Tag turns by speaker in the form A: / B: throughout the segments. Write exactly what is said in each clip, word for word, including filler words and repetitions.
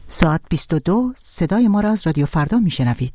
A: ساعت بیست و دو صدای ما را از رادیو فردا میشنوید.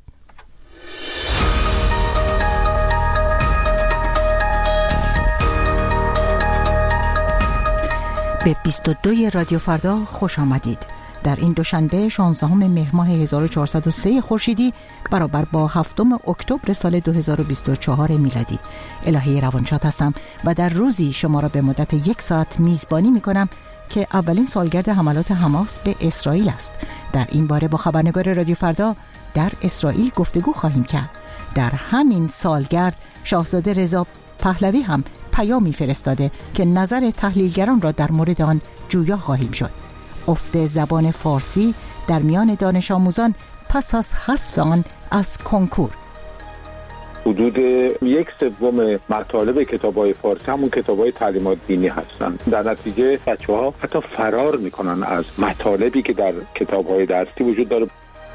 A: به بیست و دو رادیو فردا خوش آمدید. در این دوشنبه شانزدهم مهر ماه هزار و چهارصد و سه خورشیدی برابر با هفتم اکتبر سال دو هزار و بیست و چهار میلادی الهی روانشاد هستم و در روزی شما را به مدت یک ساعت میزبانی میکنم که اولین سالگرد حملات حماس به اسرائیل است. در این باره با خبرنگار رادیو فردا در اسرائیل گفتگو خواهیم کرد. در همین سالگرد شاهزاده رضا پهلوی هم پیامی فرستاده که نظر تحلیلگران را در مورد آن جویا خواهیم شد. افت زبان فارسی در میان دانش آموزان پس از حذف آن از کنکور.
B: حدود یک سوم مطالب کتاب‌های فارسی همون کتاب‌های تعلیمات دینی هستند. در نتیجه بچه‌ها حتی فرار می‌کنن از مطالبی که در کتاب‌های درسی وجود داره.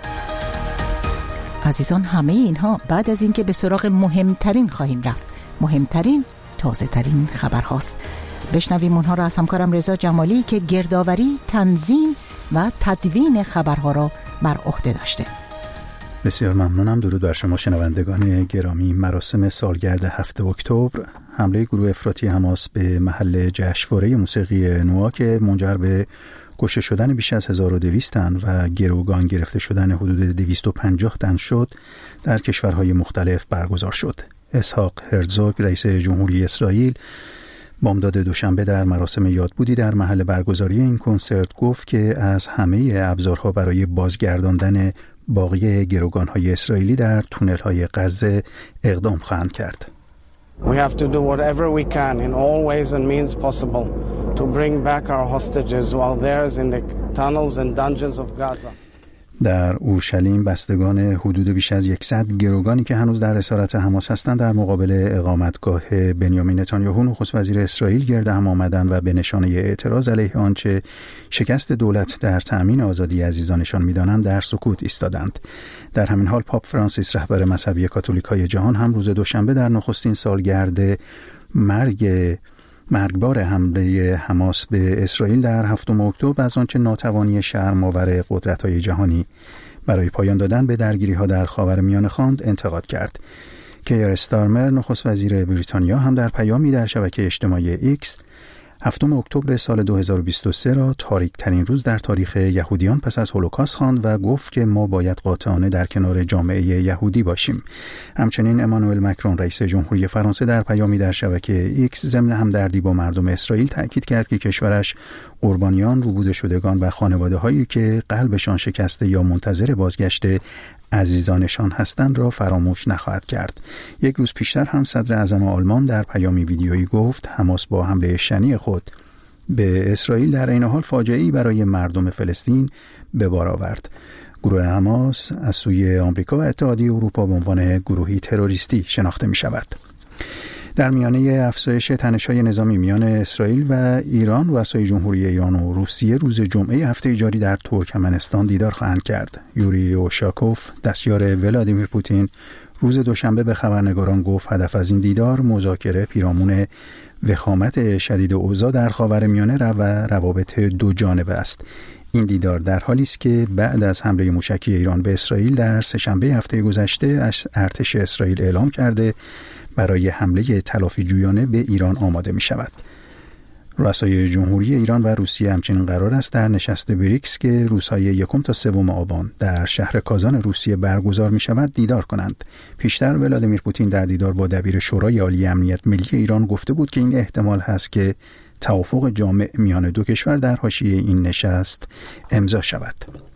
A: عزیزان، همه اینها بعد از اینکه به سراغ مهمترین خواهیم رفت. مهمترین تازه ترین خبر هاست. بشنویم اونها را از همکارم رضا جمالی که گردآوری، تنظیم و تدوین خبرها را بر عهده داشته.
C: بسیار ممنونم. درود بر شما شنوندگان گرامی. مراسم سالگرد هفتم اکتبر، حمله گروه افراطی حماس به محل جشنواره موسیقی نوآ که منجر به کشته شدن بیش از هزار و دویست تن و گروگان گرفته شدن حدود دویست و پنجاه تن شد، در کشورهای مختلف برگزار شد. اسحاق هرزوگ رئیس جمهوری اسرائیل بامداد دوشنبه در مراسم یادبودی در محل برگزاری این کنسرت گفت که از همه ابزارها برای بازگرداندن باقی گروگان‌های اسرائیلی در تونل‌های غزه اقدام خواهند کرد.
D: We have to do whatever we can in all ways and means possible to bring back our hostages while theirs in the tunnels and dungeons of Gaza.
C: در اورشلیم بستگان حدود بیش از صد گروگانی که هنوز در اسارت حماس هستند در مقابل اقامتگاه بنیامین نتانیاهو نخست وزیر اسرائیل گرد هم آمدند و به نشانه اعتراض علیه آنچه شکست دولت در تأمین آزادی عزیزانشان می‌دانند در سکوت ایستادند. در همین حال پاپ فرانسیس رهبر مذهبی کاتولیکای جهان هم روز دوشنبه در نخستین سالگرد مرگ مرگبار حمله حماس به اسرائیل در هفتم اکتبر از آنچه ناتوانی شرم‌آور قدرت‌های جهانی برای پایان دادن به درگیری‌ها در خاورمیانه خواند انتقاد کرد. کیر استارمر نخست وزیر بریتانیا هم در پیامی در شبکه اجتماعی ایکس هفتم اکتبر سال دو هزار و بیست و سه را تاریک‌ترین روز در تاریخ یهودیان پس از هولوکاست خواند و گفت که ما باید قاطعانه در کنار جامعه یهودی باشیم. همچنین امانوئل مکرون رئیس جمهوری فرانسه در پیامی در شبکه ایکس ضمن همدردی با مردم اسرائیل تاکید کرد که کشورش قربانیان، روبوده شدگان و خانواده‌هایی که قلبشان شکسته یا منتظر بازگشت عزیزانشان هستند را فراموش نخواهد کرد. یک روز پیشتر هم صدر اعظم آلمان در پیامی ویدیویی گفت حماس با حمله شنی خود به اسرائیل در این حال فاجعه‌ای برای مردم فلسطین به بار آورد. گروه حماس از سوی آمریکا و اتحادیه اروپا به عنوان گروهی تروریستی شناخته می شود. در میانه افزایش تنش‌های نظامی میان اسرائیل و ایران، رؤسای جمهوری ایران و روسیه روز جمعه هفته جاری در ترکمنستان دیدار خواهند کرد. یوری اوشاکوف دستیار ولادیمیر پوتین روز دوشنبه به خبرنگاران گفت هدف از این دیدار مذاکره پیرامون وخامت شدید اوضاع در خاورمیانه و روابط دو جانبه است. این دیدار در حالی است که بعد از حمله موشکی ایران به اسرائیل در سه‌شنبه هفته گذشته ارتش اسرائیل اعلام کرده برای حمله تلافی جویانه به ایران آماده می شود. رؤسای جمهوری ایران و روسیه همچنین قرار است در نشست بریکس که روزهای یکم تا سوم آبان در شهر کازان روسیه برگزار می شود دیدار کنند. پیشتر ولادیمیر پوتین در دیدار با دبیر شورای عالی امنیت ملی ایران گفته بود که این احتمال هست که توافق جامع میان دو کشور در حاشیه این نشست امضا شود.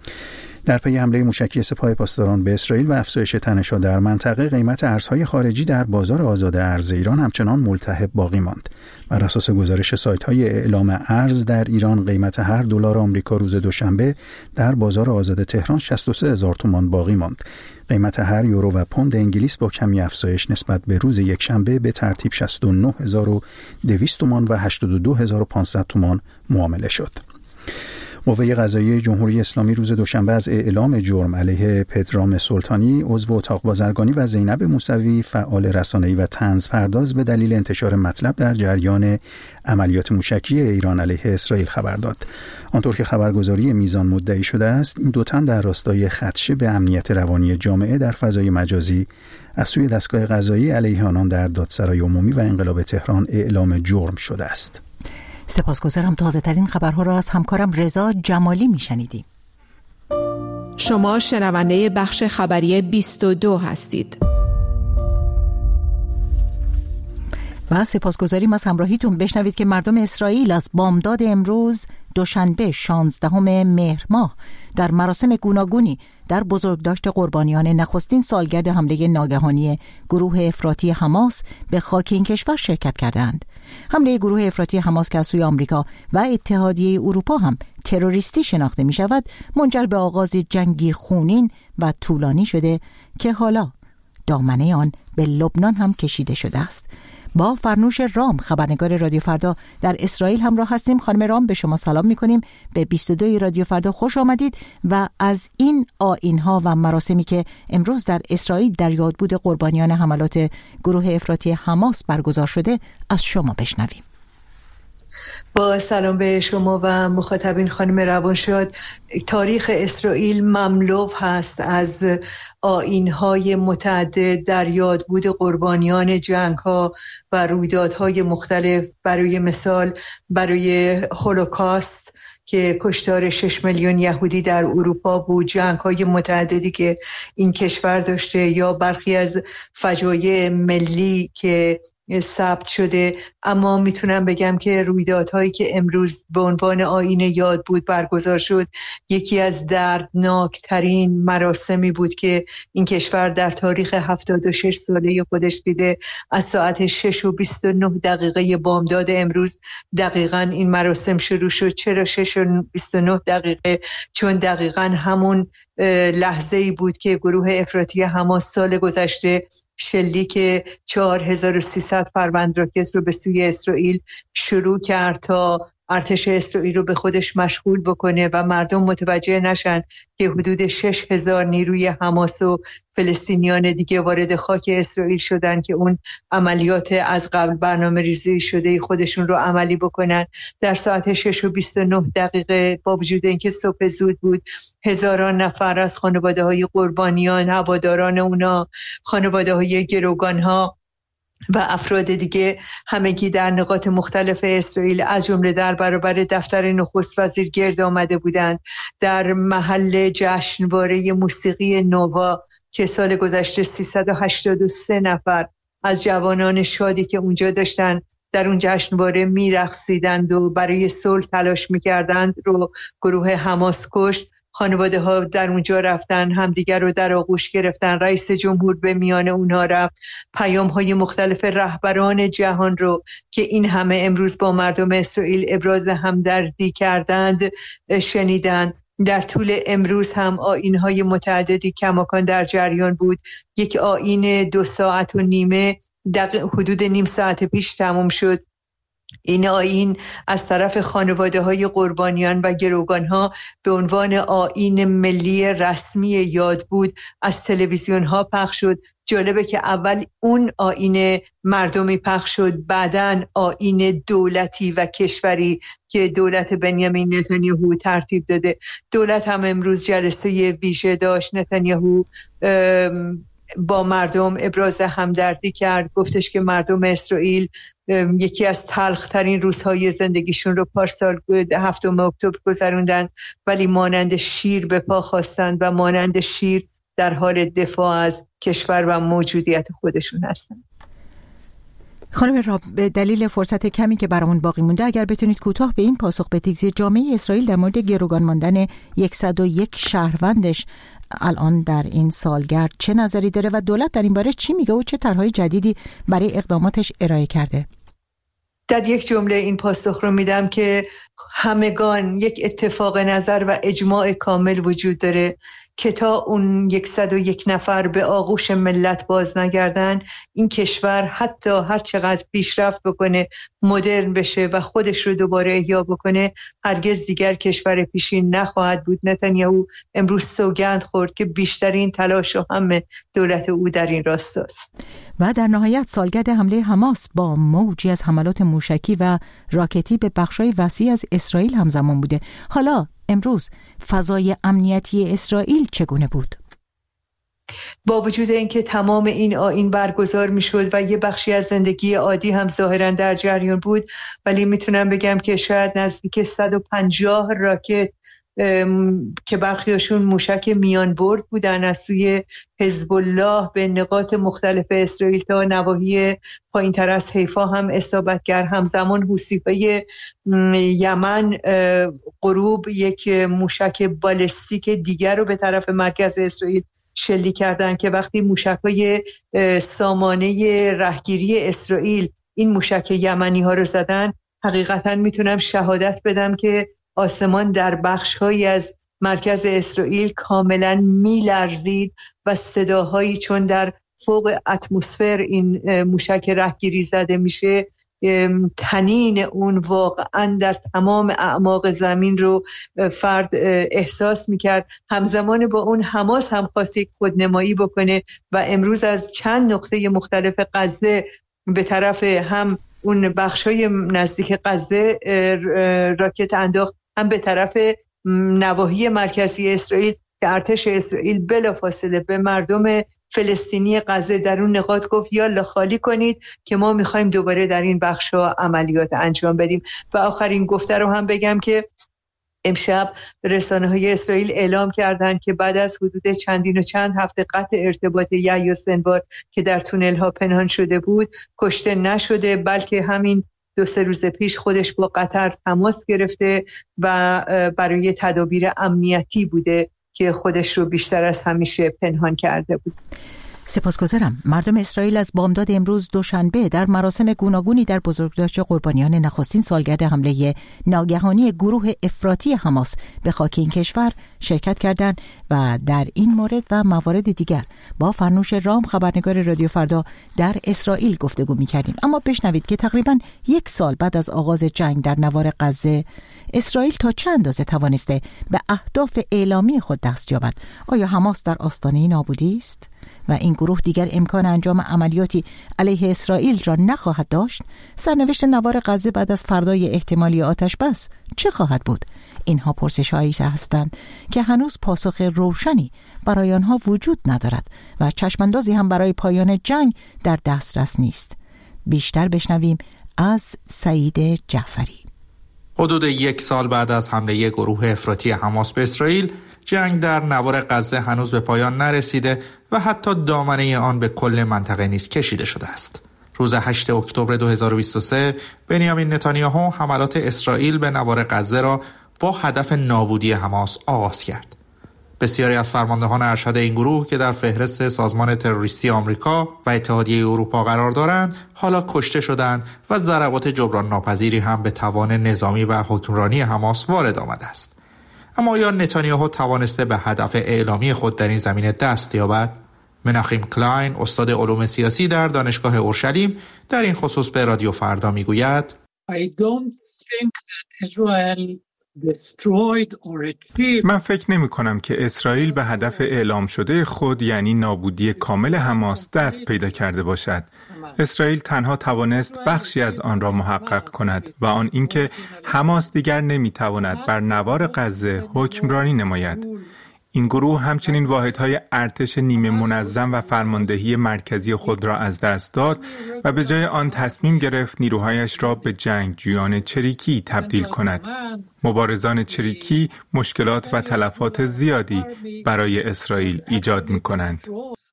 C: در پی حمله موشکی سپاه پاسداران به اسرائیل و افزایش تنش‌ها در منطقه، قیمت ارزهای خارجی در بازار آزاد ارز ایران همچنان ملتهب باقی ماند. بر اساس گزارش سایت‌های اعلام ارز در ایران، قیمت هر دلار آمریکا روز دوشنبه در بازار آزاد تهران شصت و سه هزار تومان باقی ماند. قیمت هر یورو و پوند انگلیس با کمی افزایش نسبت به روز یکشنبه به ترتیب شصت و نه هزار و دویست تومان و هشتاد و دو هزار و پانصد تومان معامله شد. قوه قضاییه جمهوری اسلامی روز دوشنبه از اعلام جرم علیه پدرام سلطانی، عضو اتاق بازرگانی، و زینب موسوی، فعال رسانه‌ای و طنز پرداز، به دلیل انتشار مطلب در جریان عملیات موشکی ایران علیه اسرائیل خبر داد. آنطور که خبرگزاری میزان مدعی شده است، این دو تن در راستای خدشه به امنیت روانی جامعه در فضای مجازی از سوی دستگاه قضایی علیه آنان در دادسرای عمومی و انقلاب تهران اعلام جرم شده است.
A: سپاسگزارم. تازه ترین خبرها را از همکارم رضا جمالی میشنیدیم.
E: شما شنونده بخش خبری بیست و دو هستید.
A: و سپاسگزاریم از همراهیتون. بشنوید که مردم اسرائیل از بامداد امروز دوشنبه شانزدهم مهر ماه در مراسم گوناگونی در بزرگداشت قربانیان نخستین سالگرد حمله ناگهانی گروه افراطی حماس به خاک این کشور شرکت کردند. حمله گروه افراطی حماس که از سوی آمریکا و اتحادیه اروپا هم تروریستی شناخته می شود، منجر به آغاز جنگی خونین و طولانی شده که حالا دامنه آن به لبنان هم کشیده شده است. با فرنوش رام، خبرنگار رادیو فردا در اسرائیل همراه هستیم. خانم رام، به شما سلام می‌کنیم. به بیست و دو رادیو فردا خوش آمدید و از این آیین‌ها و مراسمی که امروز در اسرائیل در یادبود قربانیان حملات گروه افراطی حماس برگزار شده از شما بشنویم.
F: با سلام به شما و مخاطبین خانم روانشاد. تاریخ اسرائیل مملو هست از آیین‌های متعدد در یادبود قربانیان جنگ‌ها و رویدادهای مختلف. برای مثال برای هولوکاست که کشتار شش میلیون یهودی در اروپا بود، جنگ‌های متعددی که این کشور داشته، یا برخی از فجایع ملی که ثبت شده. اما میتونم بگم که رویدادهایی که امروز به عنوان آیین یادبود برگزار شد، یکی از دردناک ترین مراسمی بود که این کشور در تاریخ هفتاد و شش ساله خودش دیده. از ساعت شش و بیست و نه دقیقه بامداد امروز دقیقاً این مراسم شروع شد. چرا شش و بیست و نه دقیقه؟ چون دقیقاً همون لحظه ای بود که گروه افراطی حماس سال گذشته شلیک چهار هزار و سیصد فروند راکت رو به سوی اسرائیل شروع کرد تا ارتش اسرائیل رو به خودش مشغول بکنه و مردم متوجه نشن که حدود شش هزار نیروی حماس و فلسطینیان دیگه وارد خاک اسرائیل شدن که اون عملیات از قبل برنامه ریزی شده خودشون رو عملی بکنن. در ساعت شش و بیست و نه دقیقه با وجود اینکه صبح زود بود، هزاران نفر از خانواده های قربانیان، هواداران اونا، خانواده های گروگان ها و افراد دیگه همگی در نقاط مختلف اسرائیل از جمله در برابر دفتر نخست وزیر گرد آمده بودند. در محل جشنواره موسیقی نووا که سال گذشته سیصد و هشتاد و سه نفر از جوانان شادی که اونجا داشتن در اون جشنواره میرقصیدند و برای صلح تلاش میکردند رو گروه حماس کشت. خانواده ها در اونجا رفتن، همدیگر رو در آغوش گرفتن. رئیس جمهور به میان اونها رفت، پیام های مختلف رهبران جهان رو که این همه امروز با مردم اسرائیل ابراز همدردی کردند شنیدند. در طول امروز هم آیین های متعددی کماکان در جریان بود. یک آیین دو ساعت و نیمه حدود نیم ساعت پیش تموم شد. این آیین از طرف خانواده های قربانیان و گروگان ها به عنوان آیین ملی رسمی یادبود از تلویزیون ها پخش شد. جالبه که اول اون آیین مردمی پخش شد، بعدن آیین دولتی و کشوری که دولت بنیامین نتانیاهو ترتیب داده. دولت هم امروز جلسه ویژه داشت. نتانیاهو با مردم ابراز همدردی کرد، گفتش که مردم اسرائیل یکی از تلخ‌ترین روزهای زندگیشون رو پارسال هفتم اکتبر گذروندن، ولی مانند شیر به پا خواستند و مانند شیر در حال دفاع از کشور و موجودیت خودشون هستن.
A: خانم راب، به دلیل فرصت کمی که برامون باقی مونده اگر بتونید کوتاه به این پاسخ بدید که جامعه اسرائیل در مورد گروگان ماندن صد و یک شهروندش الان در این سالگرد چه نظری داره و دولت در این باره چی میگه و چه طرحهای جدیدی برای اقداماتش ارائه کرده؟
F: در یک جمله این پاسخ رو میدم که همگان یک اتفاق نظر و اجماع کامل وجود داره که تا اون یکصد و یک نفر به آغوش ملت باز نگردن، این کشور حتی هر چقدر پیشرفت بکنه، مدرن بشه و خودش رو دوباره احیا بکنه، هرگز دیگر کشور پیشین نخواهد بود. نتانیاهو امروز سوگند خورد که بیشترین تلاش و هم دولت او در این راستاست.
A: و در نهایت سالگرد حمله حماس با موجی از حملات موشکی و راکتی به بخشای وسیع از اسرائیل همزمان بوده. حالا امروز فضای امنیتی اسرائیل چگونه بود؟
F: با وجود اینکه تمام این آیین برگزار میشد و یه بخشی از زندگی عادی هم ظاهرا در جریان بود، ولی میتونم بگم که شاید نزدیک صد و پنجاه راکت که برخیاشون موشک میان برد بودن از سوی حزب الله به نقاط مختلف اسرائیل تا نواحی پایین تر از حیفا هم اصابت کرد. همزمان حوثی‌های یمن غروب یک موشک بالستیک دیگر رو به طرف مرکز اسرائیل شلیک کردن که وقتی موشک‌های سامانه رهگیری اسرائیل این موشک یمنی ها رو زدن، حقیقتاً میتونم شهادت بدم که آسمان در بخش‌هایی از مرکز اسرائیل کاملاً می‌لرزید و صداهایی چون در فوق اتمسفر این موشک رهگیری زده میشه، تنین اون واقعاً در تمام اعماق زمین رو فرد احساس میکرد. همزمان با اون حماس هم خواست یک خودنمایی بکنه و امروز از چند نقطه مختلف غزه به طرف هم اون بخشای نزدیک غزه راکت انداخت، هم به طرف نواحی مرکزی اسرائیل که ارتش اسرائیل بلافاصله به مردم فلسطینی غزه در اون نقاط گفت یالا خالی کنید که ما میخوایم دوباره در این بخشا عملیات انجام بدیم. و آخرین گفته رو هم بگم که امشب رسانه‌های اسرائیل اعلام کردند که بعد از حدود چندین و چند هفته قطع ارتباط یحیی سنوار که در تونل‌ها پنهان شده بود کشته نشده، بلکه همین دو سه روز پیش خودش با قطر تماس گرفته و برای تدابیر امنیتی بوده که خودش رو بیشتر از همیشه پنهان کرده بود.
A: سپاسگزارم. مردم اسرائیل از بامداد امروز دوشنبه در مراسم گوناگونی در بزرگداشت قربانیان نخستین سالگرد حمله ناگهانی گروه افراطی حماس به خاک این کشور شرکت کردند و در این مورد و موارد دیگر با فرنوش رام خبرنگار رادیو فردا در اسرائیل گفتگو می‌کردیم. اما بشنوید که تقریباً یک سال بعد از آغاز جنگ در نوار غزه اسرائیل تا چند اندازه توانسته به اهداف اعلامی خود دست یابد؟ آیا حماس در آستانه نابودی است و این گروه دیگر امکان انجام عملیاتی علیه اسرائیل را نخواهد داشت؟ سرنوشت نوار غزه بعد از فردای احتمالی آتش بس چه خواهد بود؟ اینها پرسش‌هایی هستند که هنوز پاسخ روشنی برای آنها وجود ندارد و چشماندازی هم برای پایان جنگ در دسترس نیست. بیشتر بشنویم از سعید جعفری.
G: حدود یک سال بعد از حمله گروه افراطی حماس به اسرائیل، جنگ در نوار غزه هنوز به پایان نرسیده و حتی دامنه آن به کل منطقه نیز کشیده شده است. روز هشتم اکتبر دو هزار و بیست و سه بنیامین نتانیاهو حملات اسرائیل به نوار غزه را با هدف نابودی حماس آغاز کرد. بسیاری از فرماندهان ارشد این گروه که در فهرست سازمان تروریستی آمریکا و اتحادیه اروپا قرار دارند، حالا کشته شدند و ضربات جبران ناپذیری هم به توان نظامی و حکمرانی حماس وارد آمده است. اما آیا نتانیاهو توانسته به هدف اعلامی خود در این زمینه دست یابد؟ مناخیم کلاین، استاد علوم سیاسی در دانشگاه اورشلیم، در این خصوص به رادیو فردا میگوید
H: I don't think that Israel
I: من فکر نمی کنم که اسرائیل به هدف اعلام شده خود یعنی نابودی کامل حماس دست پیدا کرده باشد. اسرائیل تنها توانست بخشی از آن را محقق کند و آن اینکه حماس دیگر نمی تواند بر نوار غزه حکمرانی نماید. این گروه همچنین واحدهای ارتش نیمه منظم و فرماندهی مرکزی خود را از دست داد و به جای آن تصمیم گرفت نیروهایش را به جنگجویان چریکی تبدیل کند. مبارزان چریکی مشکلات و تلفات زیادی برای اسرائیل ایجاد می کنند.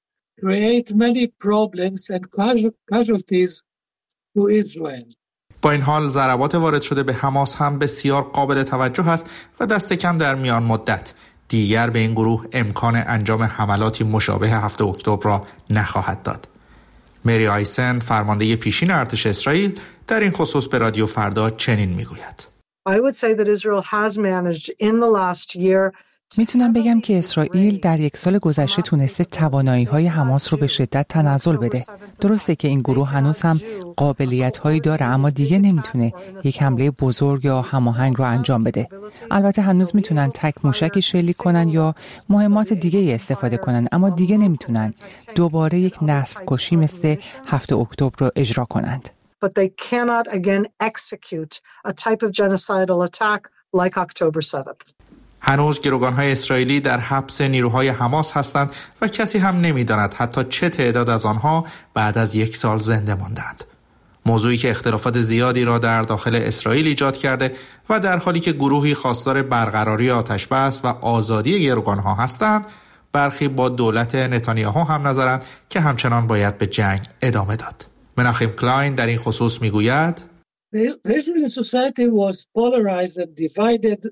G: با این حال ضربات وارد شده به حماس هم بسیار قابل توجه است و دست کم در میان مدت دیگر به این گروه امکان انجام حملاتی مشابه هفتم اکتبر را نخواهد داد. مری آیسن فرمانده پیشین ارتش اسرائیل در این خصوص به رادیو فردا چنین میگوید:
J: I would say that Israel has managed in the last year.
K: میتونم بگم که اسرائیل در یک سال گذشته تونسته توانایی‌های حماس رو به شدت تنزل بده. درسته که این گروه هنوز هم قابلیت‌هایی داره، اما دیگه نمیتونه یک حمله بزرگ یا هماهنگ رو انجام بده. البته هنوز میتونن تک موشکی شلیک کنن یا مهمات دیگه استفاده کنن، اما دیگه نمیتونن دوباره یک نسل کشی مثل هفتم اکتبر رو اجرا کنند.
J: But they cannot again execute a type of genocidal attack like October seventh.
G: هنوز گروگان‌های اسرائیلی در حبس نیروهای حماس هستند و کسی هم نمی‌داند حتی چه تعداد از آنها بعد از یک سال زنده ماندند. موضوعی که اختلافات زیادی را در داخل اسرائیل ایجاد کرده و در حالی که گروهی خواستار برقراری آتش بس و آزادی گروگان‌ها هستند، برخی با دولت نتانیاهو هم نظرند که همچنان باید به جنگ ادامه داد. مناخیم کلاین در این خصوص میگوید:
H: The Israeli society was polarized and divided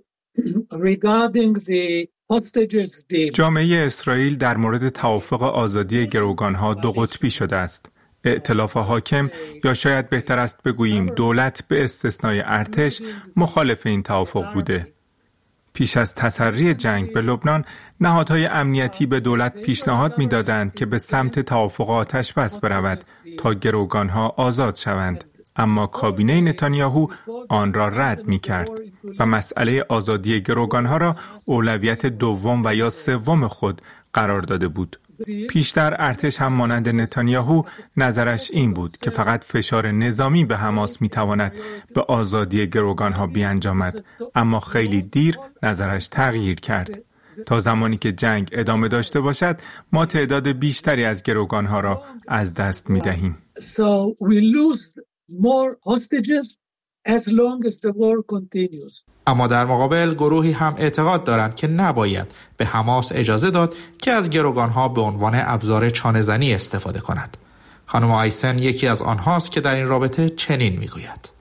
H: regarding the hostages deal.
I: جامعه اسرائیل در مورد توافق آزادی گروگانها دو قطبی شده است. ائتلاف حاکم یا شاید بهتر است بگوییم دولت به استثنای ارتش مخالف این توافق بوده. پیش از تسری جنگ به لبنان، نهادهای امنیتی به دولت پیشنهاد می‌دادند که به سمت توافق آتش بس برود تا گروگانها آزاد شوند. اما کابینه نتانیاهو آن را رد می‌کرد و مسئله آزادی گروگانها را اولویت دوم و یا سوم خود قرار داده بود. پیشتر ارتش هم مانند نتانیاهو نظرش این بود که فقط فشار نظامی به حماس می‌تواند به آزادی گروگانها بیانجامد، اما خیلی دیر نظرش تغییر کرد. تا زمانی که جنگ ادامه داشته باشد، ما تعداد بیشتری از گروگانها را از دست می‌دهیم.
H: So we lose more hostages as long as the war continues.
G: اما در مقابل گروهی هم اعتقاد دارند که نباید به حماس اجازه داد که از گروگانها به عنوان ابزار چانه‌زنی استفاده کند. خانم آیسن یکی از آنهاست که در این رابطه چنین میگوید: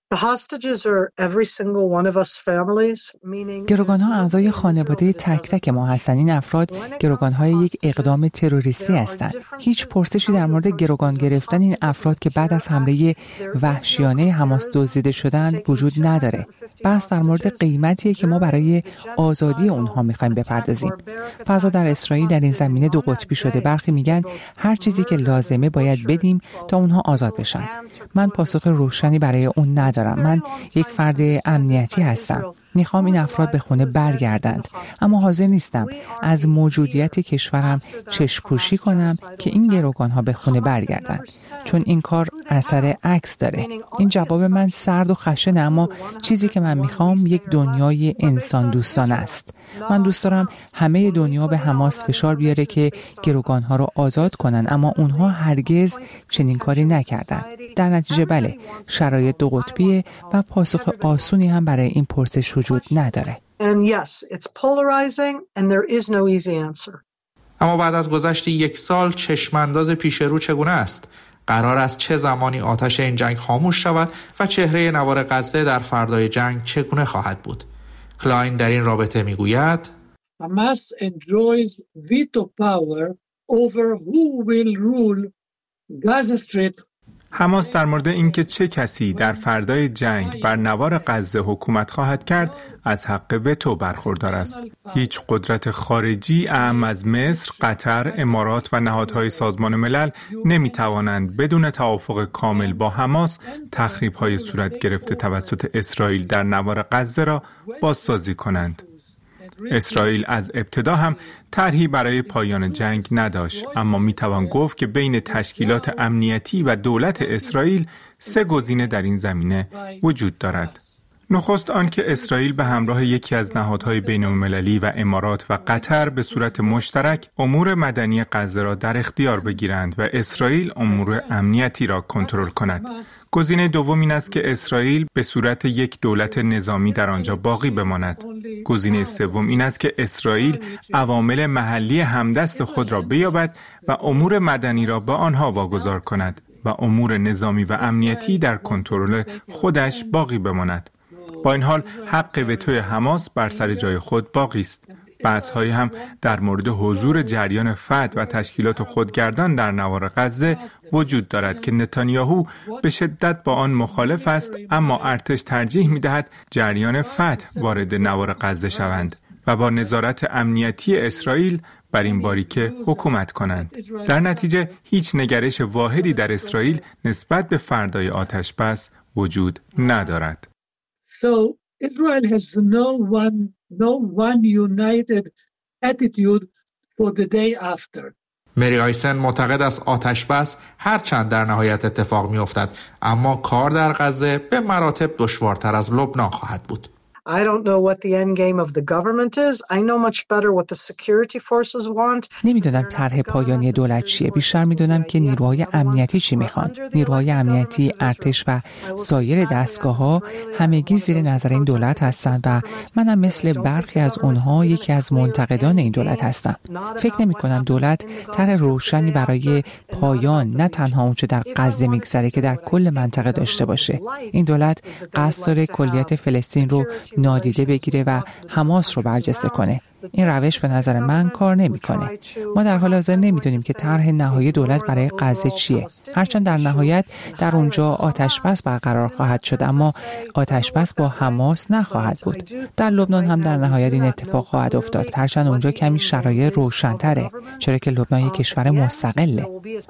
K: گروگان‌ها اعضای خانواده تک تک ما هستند. این افراد گروگان‌های یک اقدام تروریستی هستند. هیچ پرسشی در مورد گروگان گرفتن این افراد که بعد از حمله وحشیانه حماس دزدیده شدند وجود نداره. بحث در مورد قیمتیه که ما برای آزادی اونها می‌خوایم بپردازیم. فضا در اسرائیل در این زمینه دو قطبی شده. برخی میگن هر چیزی که لازمه باید بدیم تا اونها آزاد بشن. من پاسخ روشنی برای اون ندارم. من یک فرد امنیتی هستم. میخوام این افراد به خونه برگردند، اما حاضر نیستم از موجودیت کشورم چشم‌پوشی کنم که این گروگان‌ها به خونه برگردند، چون این کار اثر عکس داره. این جواب من سرد و خشنه، اما چیزی که من میخوام یک دنیای انسان دوستانه است. من دوست دارم همه دنیا به حماس فشار بیاره که گروگان‌ها رو آزاد کنن، اما اونها هرگز چنین کاری نکردن. در نتیجه بله، شرایط دو قطبیه و پاسخ آسونی هم برای این پرسش وجود نداره.
G: اما بعد از گذشت یک سال چشمانداز پیش رو چگونه است؟ قرار است چه زمانی آتش این جنگ خاموش شود و چهره نوار غزه در فردای جنگ چگونه خواهد بود؟ کلاین در این رابطه میگوید:
H: Hamas enjoys veto power over who will rule Gaza Strip.
I: حماس در مورد اینکه چه کسی در فردای جنگ بر نوار غزه حکومت خواهد کرد از حق وتو برخوردار است. هیچ قدرت خارجی اعم از مصر، قطر، امارات و نهادهای سازمان ملل نمیتوانند بدون توافق کامل با حماس تخریب‌های صورت گرفته توسط اسرائیل در نوار غزه را بازسازی کنند. اسرائیل از ابتدا هم طرحی برای پایان جنگ نداشت، اما میتوان گفت که بین تشکیلات امنیتی و دولت اسرائیل سه گزینه در این زمینه وجود دارد. نخست آن که اسرائیل به همراه یکی از نهادهای بین‌المللی و امارات و قطر به صورت مشترک امور مدنی غزه را در اختیار بگیرند و اسرائیل امور امنیتی را کنترل کند. گزینه دوم این است که اسرائیل به صورت یک دولت نظامی در آنجا باقی بماند. گزینه سوم این است که اسرائیل عوامل محلی همدست خود را بیابد و امور مدنی را به آنها واگذار کند و امور نظامی و امنیتی در کنترل خودش باقی بماند. با این حال حق وتوی حماس بر سر جای خود باقی است. بحث‌هایی هم در مورد حضور جریان فتح و تشکیلات خودگردان در نوار غزه وجود دارد که نتانیاهو به شدت با آن مخالف است، اما ارتش ترجیح می‌دهد جریان فتح وارد نوار غزه شوند و با نظارت امنیتی اسرائیل بر این باریکه حکومت کنند. در نتیجه هیچ نگرش واحدی در اسرائیل نسبت به فردای آتش بس وجود ندارد.
H: So Israel has no one no one united attitude for the day after.
G: مری آیسن معتقد است آتش بس هرچند در نهایت اتفاق می‌افتد، اما کار در غزه به مراتب دشوارتر از لبنان خواهد بود.
J: I don't know what the end game of the government is. I know much better what the security forces want.
K: نمیدونم طرح پایانی دولت چیه. بیشتر میدونم که نیروهای امنیتی چی میخوان. نیروهای امنیتی، ارتش و سایر دستگاه‌ها همگی زیر نظر این دولت هستند و منم مثل برخی از اونها یکی از منتقدان این دولت هستم. فکر نمی‌کنم دولت طرح روشنی برای پایان نه تنها اونچه در غزه میگذره که در کل منطقه داشته باشه. این دولت قصد داره کلیت فلسطین رو نادیده بگیره و حماس رو برجسته کنه. این روش به نظر من کار نمی‌کنه. ما در حال حاضر نمی‌دونیم که طرح نهایی دولت برای غزه چیه. هرچند در نهایت در اونجا آتش بس برقرار خواهد شد، اما آتش بس با حماس نخواهد بود. در لبنان هم در نهایت این اتفاق خواهد افتاد، هرچند اونجا کمی شرایط روشن‌تره، چرا که لبنان یک کشور مستقله.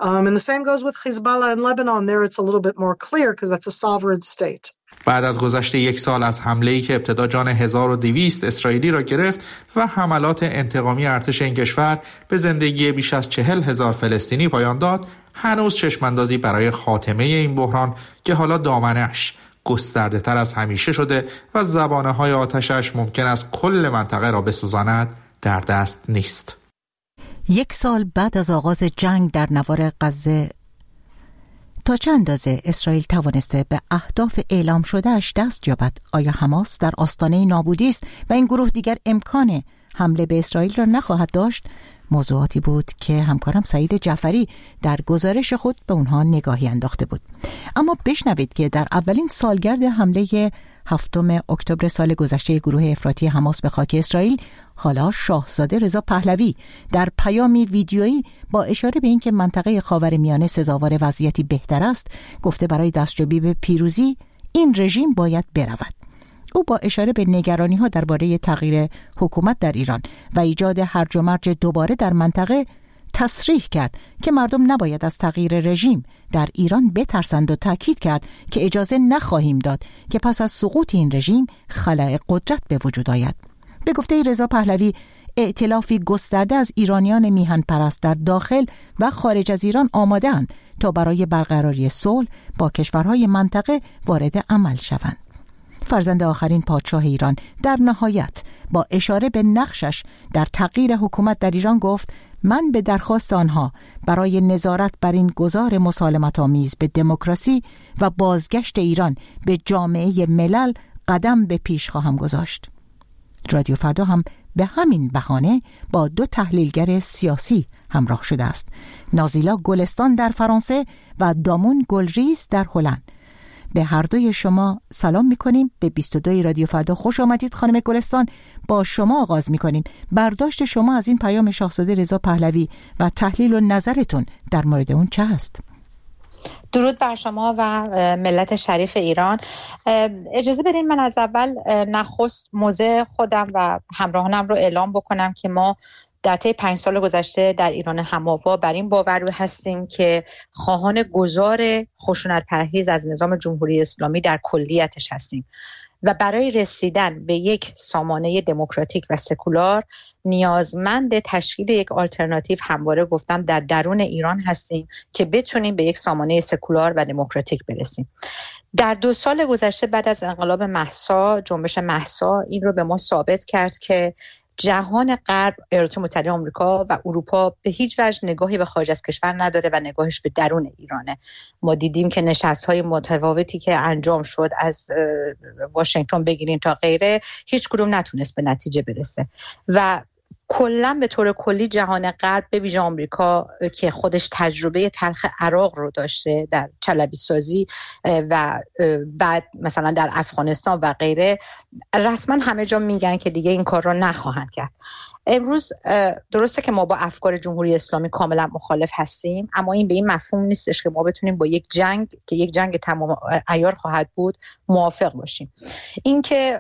G: بعد از گذشت یک سال از حمله‌ای که ابتدا جان هزار و دویست اسرائیلی را گرفت و حملات انتقامی ارتش این کشور به زندگی بیش از چهل هزار فلسطینی پایان داد، هنوز چشماندازی برای خاتمه این بحران که حالا دامنش گسترده تر از همیشه شده و زبانه‌های آتشش ممکن است کل منطقه را بسوزاند در دست نیست.
A: یک سال بعد از آغاز جنگ در نوار غزه، تا چند اندازه اسرائیل توانسته به اهداف اعلام شدهش دست یابد؟ آیا حماس در آستانه نابودی است و این گروه دیگر امکان حمله به اسرائیل را نخواهد داشت؟ موضوعاتی بود که همکارم سعید جعفری در گزارش خود به اونها نگاهی انداخته بود. اما بشنوید که در اولین سالگرد حمله هفتم اکتبر سال گذشته گروه افراطی حماس به خاک اسرائیل، حالا شاهزاده رضا پهلوی در پیامی ویدیویی با اشاره به اینکه منطقه خاورمیانه سزاوار وضعیتی بهتر است، گفته برای دستیابی به پیروزی این رژیم باید برود. او با اشاره به نگرانی‌ها درباره تغییر حکومت در ایران و ایجاد هرج و مرج دوباره در منطقه تصریح کرد که مردم نباید از تغییر رژیم در ایران بترسند و تاکید کرد که اجازه نخواهیم داد که پس از سقوط این رژیم خلأ قدرت به وجود آید. به گفته رضا پهلوی، ائتلافی گسترده از ایرانیان میهن پرست در داخل و خارج از ایران آماده‌اند تا برای برقراری صلح با کشورهای منطقه وارد عمل شوند. فرزند آخرین پادشاه ایران در نهایت با اشاره به نقشش در تغییر حکومت در ایران گفت: من به درخواست آنها برای نظارت بر این گذار مسالمت‌آمیز به دموکراسی و بازگشت ایران به جامعه ملل قدم به پیش خواهم گذاشت. رادیو فردا هم به همین بهانه با دو تحلیلگر سیاسی همراه شده است: نازیلا گلستان در فرانسه و دامون گلریز در هلند. به هر دوی شما سلام میکنیم. به بیست و دو رادیو فردا خوش آمدید. خانم گلستان، با شما آغاز میکنیم. برداشت شما از این پیام شاهزاده رضا پهلوی و تحلیل و نظرتون در مورد اون چه است؟
L: درود بر شما و ملت شریف ایران. اجازه بدین من از اول نخست موضع خودم و همراهانم رو اعلام بکنم که ما در طی پنج سال گذشته در ایران هم‌آوا بر این باور هستیم که خواهان گذار خشونت پرهیز از نظام جمهوری اسلامی در کلیتش هستیم و برای رسیدن به یک سامانه دموکراتیک و سکولار نیازمند تشکیل یک آلترناتیو، همواره گفتم، در درون ایران هستیم که بتونیم به یک سامانه سکولار و دموکراتیک برسیم. در دو سال گذشته بعد از انقلاب مهسا، جنبش مهسا این رو به ما ثابت کرد که جهان غرب، ایالات متحده آمریکا و اروپا به هیچ وجه نگاهی به خارج از کشور نداره و نگاهش به درون ایرانه. ما دیدیم که نشست‌های متفاوتی که انجام شد، از واشنگتن بگیرین تا غیره، هیچ کدوم نتونست به نتیجه برسه و کلا به طور کلی جهان غرب به ویژه آمریکا که خودش تجربه تلخ عراق رو داشته در چلبی سازی و بعد مثلا در افغانستان و غیره، رسما همه جا میگن که دیگه این کار رو نخواهند کرد. امروز درسته که ما با افکار جمهوری اسلامی کاملا مخالف هستیم، اما این به این مفهوم نیستش که ما بتونیم با یک جنگ که یک جنگ تمام عیار خواهد بود موافق باشیم. این که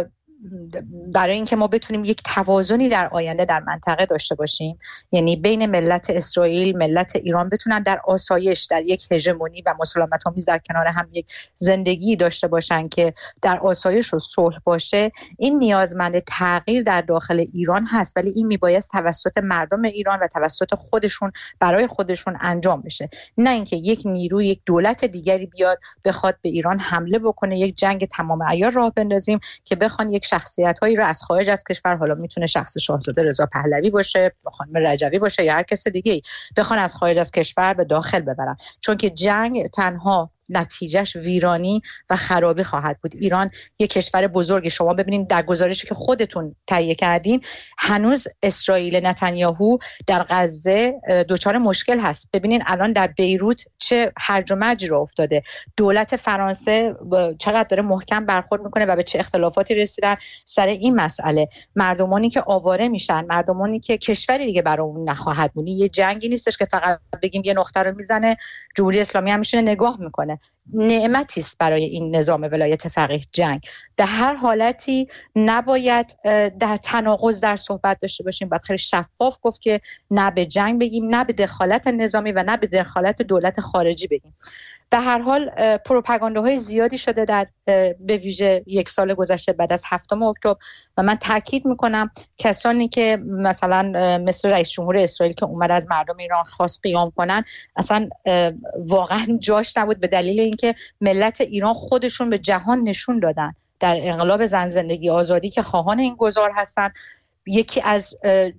L: برای اینکه ما بتونیم یک توازنی در آینده در منطقه داشته باشیم، یعنی بین ملت اسرائیل، ملت ایران بتونن در آسایش، در یک هژمونی و مسالمت آمیز در کنار هم یک زندگی داشته باشن که در آسایش و صلح باشه، این نیازمند تغییر در داخل ایران هست، ولی این میبایست توسط مردم ایران و توسط خودشون برای خودشون انجام بشه، نه اینکه یک نیرو، یک دولت دیگری بیاد بخواد به ایران حمله بکنه، یک جنگ تمام عیار راه بندازیم که بخوان یک شخصیت هایی رو از خارج از کشور، حالا میتونه شخص شاهزاده رضا پهلوی باشه، خانم رجوی باشه یا هر کس دیگه، بخوان از خارج از کشور به داخل ببرن، چون که جنگ تنها نتیجهش ویرانی و خرابی خواهد بود. ایران یک کشور بزرگی، شما ببینید در گزارشی که خودتون تهیه کردین هنوز اسرائیل نتانیاهو در غزه دچار مشکل هست. ببینین الان در بیروت چه هرج و مرجی راه افتاده، دولت فرانسه چقدر داره محکم برخورد میکنه و به چه اختلافاتی رسیدن سر این مسئله. مردمانی که آواره میشن، مردمانی که کشوری دیگه برای اون نخواهد بود. یه جنگی نیستش که فقط بگیم یه نقطه رو میزنه جمهوری اسلامی هم میشینه نگاه میکنه. نعمتی است برای این نظام ولایت فقیه جنگ. در هر حالتی نباید در تناقض در صحبت داشته باشیم، باید خیلی شفاف گفت که نه به جنگ بگیم، نه به دخالت نظامی و نه به دخالت دولت خارجی بگیم. به هر حال پروپاگانداهای زیادی شده در به ویژه یک سال گذشته بعد از هفتم اکتبر و من تاکید میکنم کسانی که مثلا مثل رئیس جمهور اسرائیل که اومد از مردم ایران خواست قیام کنن، اصلا واقعا جاش نبود، به دلیل اینکه ملت ایران خودشون به جهان نشون دادن در انقلاب زن زندگی آزادی که خواهان این گذار هستن. یکی از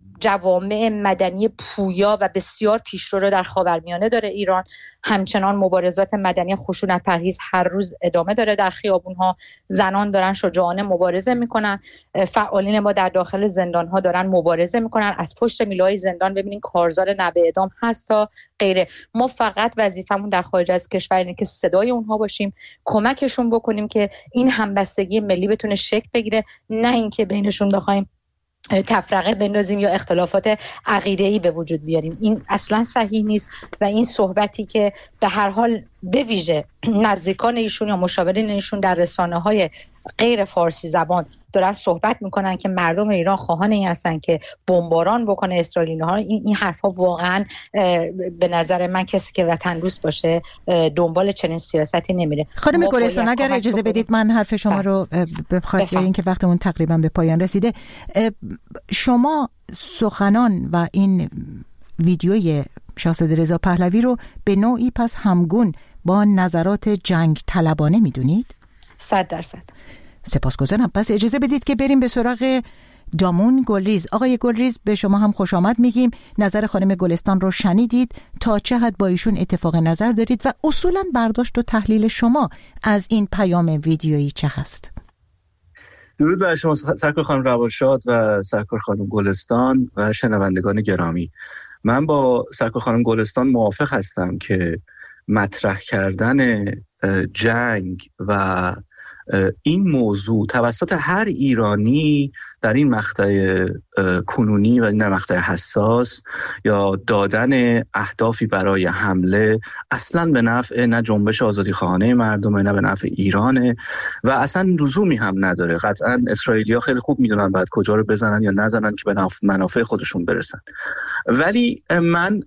L: جوامع مدنی پویا و بسیار پیشرو رو در خاورمیانه داره ایران. همچنان مبارزات مدنی خشونت پرهیز هر روز ادامه داره در خیابون‌ها، زنان دارن شجاعانه مبارزه میکنن، فعالین ما در داخل زندان‌ها دارن مبارزه میکنن، از پشت میله‌های زندان ببینین کارزار نبه اعدام هست تا غیره. ما فقط وظیفمون در خارج از کشور اینه که صدای اونها باشیم، کمکشون بکنیم که این همبستگی ملی بتونه شکل بگیره، نه اینکه بینشون بخوایم تفرقه بندازیم یا اختلافات عقیده‌ای به وجود بیاریم. این اصلا صحیح نیست و این صحبتی که به هر حال به ویژه نزدیکان ایشون یا مشاورین ایشون در رسانه‌های غیر فارسی زبان دارن صحبت میکنن که مردم ایران خواهان این هستن که بمباران بکنه اسرائیل ها، این این حرفا واقعا به نظر من کسی که وطن دوست باشه دنبال چنین سیاستی نمیره.
A: خانم گلستان اگر اجازه بدید من حرف شما رو به خاطر اینکه وقتمون تقریبا به پایان رسیده، شما سخنان و این ویدیوی شاهزاده رضا پهلوی رو به نوعی پس همگون با نظرات جنگ طلبانه میدونید؟
L: صد درصد.
A: سپاسگزارم. پس اجازه بدید که بریم به سراغ دامون گلریز. آقای گلریز به شما هم خوش آمد میگیم. نظر خانم گلستان رو شنیدید، تا چه حد با ایشون اتفاق نظر دارید و اصولاً برداشت و تحلیل شما از این پیام ویدیویی چه هست؟
M: درود بر شما سرکار خانم روانشاد و سرکار خانم گلستان و شنوندگان گرامی. من با سرکار خانم گلستان موافق هستم که مطرح کردن جنگ و این موضوع توسط هر ایرانی در این مقطع کنونی و این مقطع حساس یا دادن اهدافی برای حمله اصلا به نفع نه جنبش آزادی خواهانه مردمه، نه به نفع ایرانه و اصلا لزومی هم نداره. قطعا اسرائیلی‌ها خیلی خوب میدونن بعد کجا رو بزنن یا نزنن که به منافع خودشون برسن. ولی من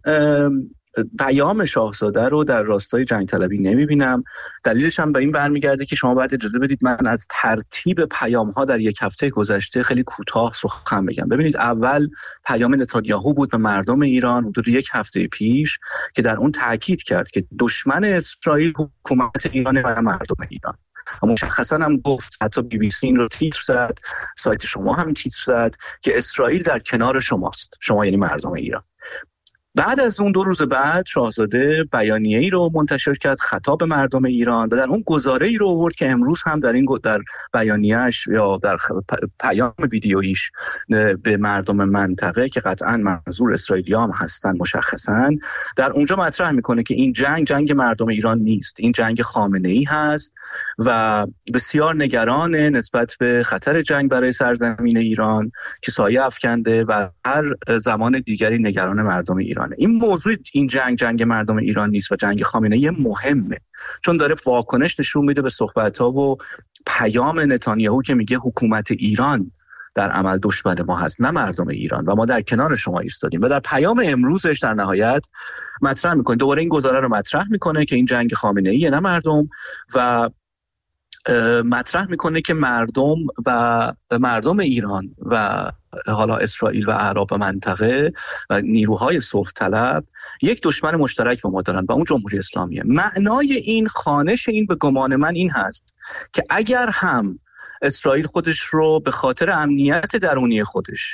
M: پیام شاهزاده رو در راستای جنگ طلبی نمیبینم. دلیلش هم به این برمیگرده که شما باید اجازه بدید من از ترتیب پیام ها در یک هفته گذشته خیلی کوتاه سخن بگم. ببینید، اول پیام نتانیاهو بود به مردم ایران حدود یک هفته پیش که در اون تاکید کرد که دشمن اسرائیل حکومت ایران و مردم ایران. مشخصا هم گفت، حتی بی بی سی این رو تیتر زد، سایت شما هم تیتر زد که اسرائیل در کنار شماست، شما یعنی مردم ایران. بعد از اون دو روز بعد شاهزاده بیانیه‌ای رو منتشر کرد خطاب مردم ایران و در اون گزاره‌ای رو آورد که امروز هم در این در بیانیه‌اش یا در پیام ویدیویش به مردم منطقه که قطعاً منظور اسرائیلی‌ها هم هستن مشخصاً در اونجا مطرح میکنه که این جنگ جنگ مردم ایران نیست، این جنگ خامنه‌ای هست و بسیار نگرانه نسبت به خطر جنگ برای سرزمین ایران که سایه افکنده و هر زمان دیگری نگران مردم ایران. این موضوع این جنگ جنگ مردم ایران نیست و جنگ خامنه‌ای مهمه، چون داره واکنش نشون میده به صحبت‌ها و پیام نتانیاهو که میگه حکومت ایران در عمل دشمن ما هست نه مردم ایران و ما در کنار شما ایستادیم. و در پیام امروزش در نهایت مطرح میکنه، دوباره این گزاره رو مطرح میکنه که این جنگ خامنه‌ای نه مردم، و مطرح میکنه که مردم و مردم ایران و حالا اسرائیل و اعراب منطقه و نیروهای صلح طلب یک دشمن مشترک با ما دارن و اون جمهوری اسلامیه. معنای این خانش این به گمان من این هست که اگر هم اسرائیل خودش رو به خاطر امنیت درونی خودش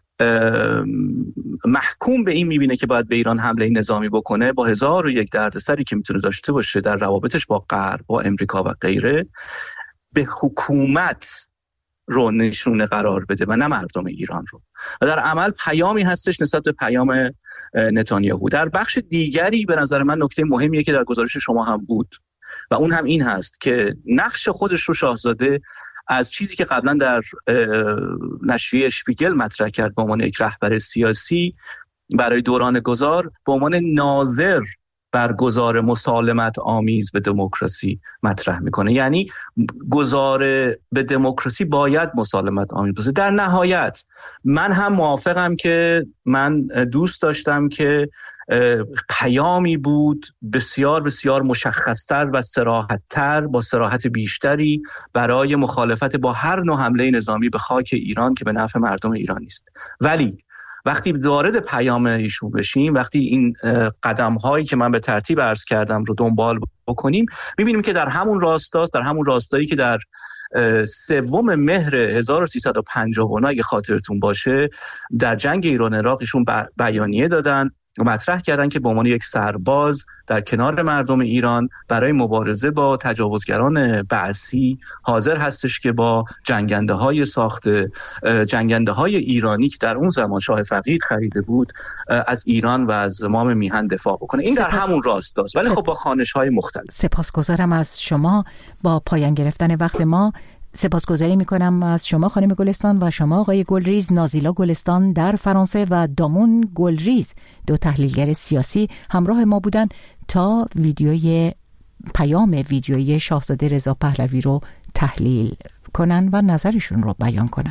M: محکوم به این میبینه که باید به ایران حمله نظامی بکنه، با هزار و یک دردسری که میتونه داشته باشه در روابطش با غرب، با امریکا و غیره، به حکومت رو نشونه قرار بده و نه مردم ایران رو. و در عمل پیامی هستش نسبت به پیام نتانیاهو. در بخش دیگری به نظر من نکته مهمیه که در گزارش شما هم بود و اون هم این هست که نقش خودش رو شاهزاده از چیزی که قبلا در نشریه اشپیگل مطرح کرد به عنوان یک رهبر سیاسی برای دوران گذار به عنوان ناظر برگزار مسالمت آمیز به دموکراسی مطرح میکنه. یعنی گذار به دموکراسی باید مسالمت آمیز باشه. در نهایت من هم موافقم که من دوست داشتم که پیامی بود بسیار بسیار مشخصتر و صراحت‌تر با صراحت بیشتری برای مخالفت با هر نوع حمله نظامی به خاک ایران که به نفع مردم ایران نیست. ولی وقتی وارد پیام ایشون بشیم، وقتی این قدم هایی که من به ترتیب عرض کردم رو دنبال بکنیم، میبینیم که در همون راستاست، در همون راستایی که در سوم مهر هزار و سیصد و پنجاه و نه اگه خاطرتون باشه در جنگ ایران عراق ایشون بیانیه دادن و مطرح کردن که به عنوان یک سرباز در کنار مردم ایران برای مبارزه با تجاوزگران بعثی حاضر هستش که با جنگنده های ساخته جنگنده های ایرانی که در اون زمان شاه فقید خریده بود از ایران و از زمام میهن دفاع بکنه. این در همون راستاست، ولی خب با خوانش های مختلف.
A: سپاسگزارم از شما. با پایان گرفتن وقت ما سپاسگزاری میکنم از شما خانم گلستان و شما آقای گلریز، نازیلا گلستان در فرانسه و دامون گلریز، دو تحلیلگر سیاسی همراه ما بودند تا ویدیوی پیام ویدیویی شاهزاده رضا پهلوی رو تحلیل کنن و نظرشون رو بیان کنن.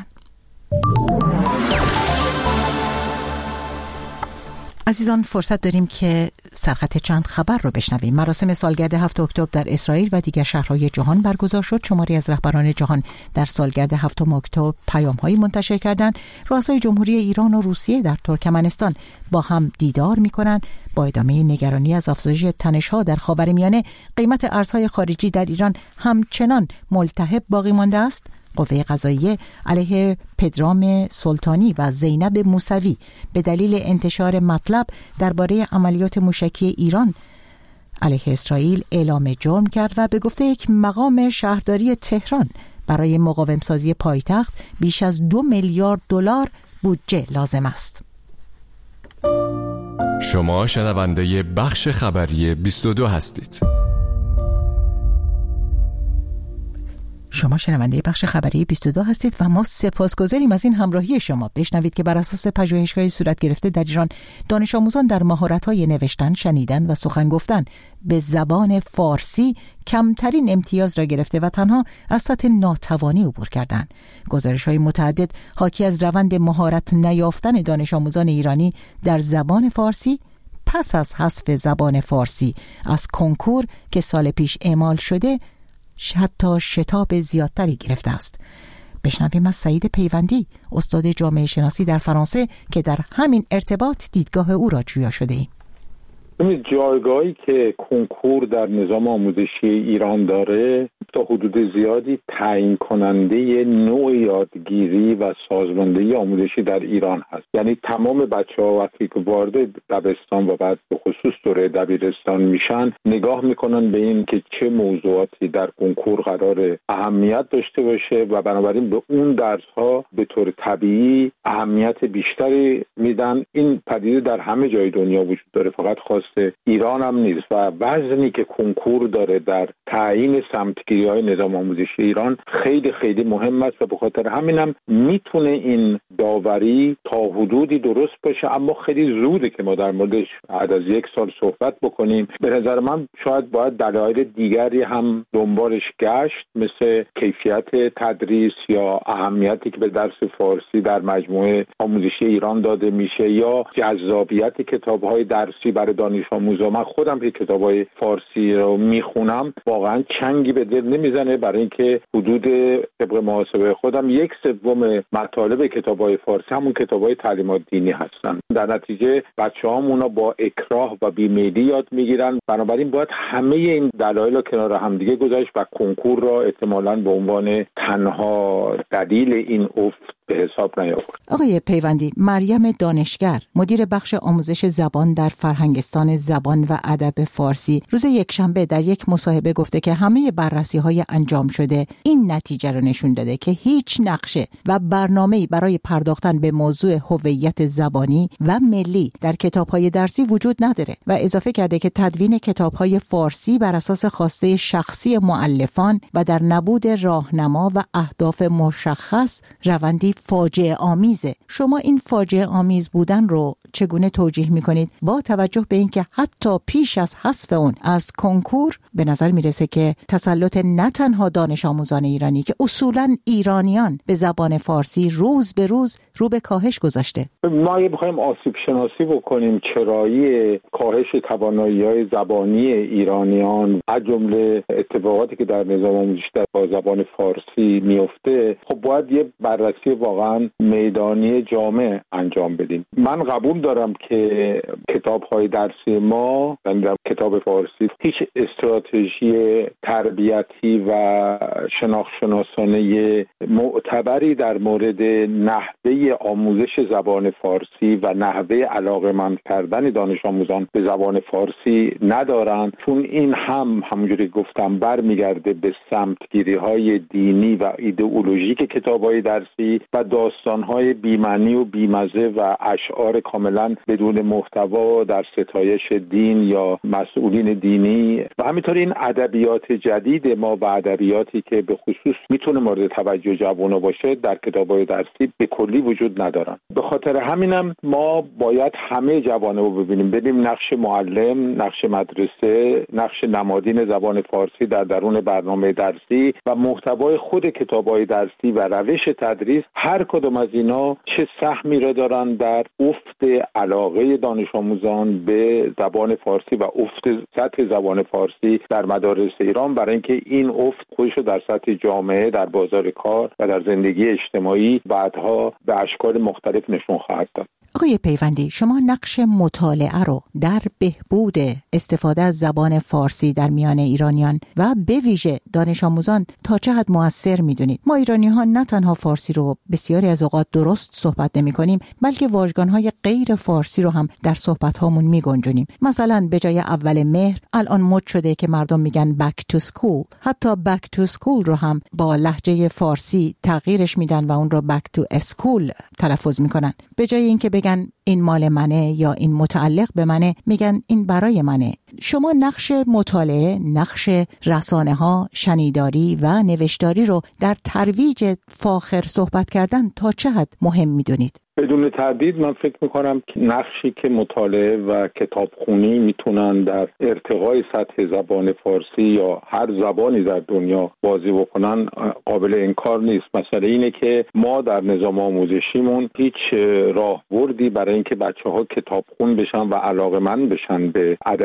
A: عزیزان فرصت داریم که سرخط چند خبر رو بشنویم. مراسم سالگرد هفتم اکتبر در اسرائیل و دیگر شهرهای جهان برگزار شد. شماری از رهبران جهان در سالگرد هفتم اکتبر پیام‌هایی منتشر کردند. رؤسای جمهوری ایران و روسیه در ترکمنستان با هم دیدار می‌کنند. با ادامه نگرانی از افزایش تنش‌ها در خاورمیانه، قیمت ارزهای خارجی در ایران همچنان ملتهب باقی مانده است. قوه قضاییه علیه پدرام سلطانی و زینب موسوی به دلیل انتشار مطلب درباره عملیات موشکی ایران علیه اسرائیل اعلام جرم کرد و به گفته یک مقام شهرداری تهران برای مقاوم‌سازی پایتخت بیش از دو میلیارد دلار بودجه لازم است.
N: شما شنونده بخش خبری بیست و دو هستید.
A: شما شنونده بخش خبری بیست و دو هستید و ما سپاسگزاریم از این همراهی شما. بشنوید که بر اساس پژوهش‌های صورت گرفته در ایران، دانش آموزان در مهارت‌های نوشتن، شنیدن و سخن گفتن به زبان فارسی کمترین امتیاز را گرفته و تنها از سطح ناتوانی عبور کردند. گزارش‌های متعدد حاکی از روند مهارت نیافتن دانش آموزان ایرانی در زبان فارسی پس از حذف زبان فارسی از کنکور که سال پیش اعمال شده حتی شتاب زیادتری گرفته است. بشنویم از سعید پیوندی، استاد جامعه شناسی در فرانسه، که در همین ارتباط دیدگاه او را جویا شده ایم.
B: این جایگاهی که کنکور در نظام آموزشی ایران داره تا حدود زیادی تعیین کننده نوع یادگیری و سازماندهی آموزشی در ایران هست. یعنی تمام بچه‌ها وقتی که وارد دبستان و بعد به خصوص دوره دبیرستان میشن نگاه میکنن به این که چه موضوعاتی در کنکور قرار اهمیت داشته باشه و بنابراین به اون درس‌ها به طور طبیعی اهمیت بیشتری میدن. این پدیده در همه جای دنیا وجود داره، فقط خاص ایران هم نیست و وزنی که کنکور داره در تعیین سمتگیری‌های نظام آموزشی ایران خیلی خیلی مهم است و به خاطر همینم میتونه این داوری تا حدودی درست باشه، اما خیلی زوده که ما در موردش بعد از یک سال صحبت بکنیم. به نظر من شاید باید دلایل دیگری هم دنبالش گشت، مثل کیفیت تدریس یا اهمیتی که به درس فارسی در مجموعه آموزشی ایران داده میشه یا جذابیت کتاب‌های درسی برای دانش آموزا. من خودم که کتاب‌های فارسی رو میخونم واقعا چنگی به دل نمیزنه، برای اینکه حدود طبق محاسبه خودم یک سوم مطالب کتاب‌های فارسی همون کتاب‌های تعلیمات دینی هستن. در نتیجه بچه‌هام اونا با اکراه و بیمیلی یاد میگیرن. بنابراین باید همه این دلایل رو کنار هم دیگه گذاشت و کنکور را احتمالاً به عنوان تنها دلیل این افت به حساب نیاورد.
A: آقای پیوندی، مریم دانشگر، مدیر بخش آموزش زبان در فرهنگستان زبان و ادب فارسی، روز یکشنبه در یک مصاحبه گفته که همه بررسی‌های انجام شده این نتیجه رو نشون داده که هیچ نقشه و برنامه‌ای برای پرداختن به موضوع هویت زبانی و ملی در کتاب‌های درسی وجود نداره و اضافه کرده که تدوین کتاب‌های فارسی بر اساس خواسته شخصی مؤلفان و در نبود راهنما و اهداف مشخص روندی فاجعه آمیزه. شما این فاجعه آمیز بودن رو چگونه توجیه میکنید با توجه به اینکه حتی پیش از حذف اون از کنکور به نظر میرسه که تسلط نه تنها دانش آموزان ایرانی که اصولاً ایرانیان به زبان فارسی روز به روز رو به کاهش گذاشته؟
B: ما اگه بخوایم آسیب شناسی بکنیم چرایی کاهش توانایی‌های زبانی ایرانیان از جمله اتفاقاتی که در نظام آموزشی در زبان فارسی میفته، خب باید یه بررسی واقعا میدانی جامع انجام بدیم. من قبول دارم که کتاب‌های درسی ما در کتاب فارسی هیچ استراتژی تربیتی و شناخت شناسانه معتبری در مورد نحوه آموزش زبان فارسی و نحوه علاقه‌مند کردن دانش آموزان به زبان فارسی ندارن، چون این هم همونجوری گفتم برمیگرده به سمتگیری‌های دینی و ایدئولوژیک کتاب‌های درسی و داستان‌های بی‌معنی و بی‌مزه و اشعار کاملاً بدون محتوا در ستایش دین یا مسئولین دینی و همینطور این ادبیات جدید ما و ادبیاتی که به خصوص میتونه مورد توجه جوان‌ها باشه در کتاب‌های درسی به کلی وجود ندارن. به خاطر همینم ما باید همه جوانه رو ببینیم، ببینیم نقش معلم، نقش مدرسه، نقش نمادین زبان فارسی در درون برنامه درسی و محتوای خود کتاب‌های درسی و روش تدریس، هر کدوم از اینا چه سهمی را دارن در افت علاقه دانش آموزان به زبان فارسی و افت سطح زبان فارسی در مدارس ایران، برای اینکه این افت خودش رو در سطح جامعه، در بازار کار و در زندگی اجتماعی بعدها به اشکال مختلف نشون خواهد داد.
A: آقای پیوندی، شما نقش مطالعه رو در بهبود استفاده از زبان فارسی در میان ایرانیان و به ویژه دانش آموزان تا چه حد مؤثر میدونید؟ ما ایرانی ها نه تنها فارسی رو بسیاری از اوقات درست صحبت نمی کنیم، بلکه واژگان های غیر فارسی رو هم در صحبت هامون می گنجونیم. مثلا به جای اول مهر الان مد شده که مردم میگن back to school. حتی back to school رو هم با لهجه فارسی تغییرش میدن و اون رو back to school تلفظ میکنن. به جای اینکه بگن این مال منه یا این متعلق به منه، میگن این برای منه. شما نقش مطالعه، نقش رسانه ها، شنیداری و نوشتاری رو در ترویج فاخر صحبت کردن تا چه حد مهم میدونید؟
B: بدون تردید من فکر میکنم که نقشی که مطالعه و کتابخونی میتونن در ارتقای سطح زبان فارسی یا هر زبانی در دنیا بازی بکنن قابل انکار نیست. مسئله اینه که ما در نظام آموزشیمون هیچ راهبردی برای اینکه بچه‌ها کتابخون بشن و علاقه‌مند بشن به ادبیات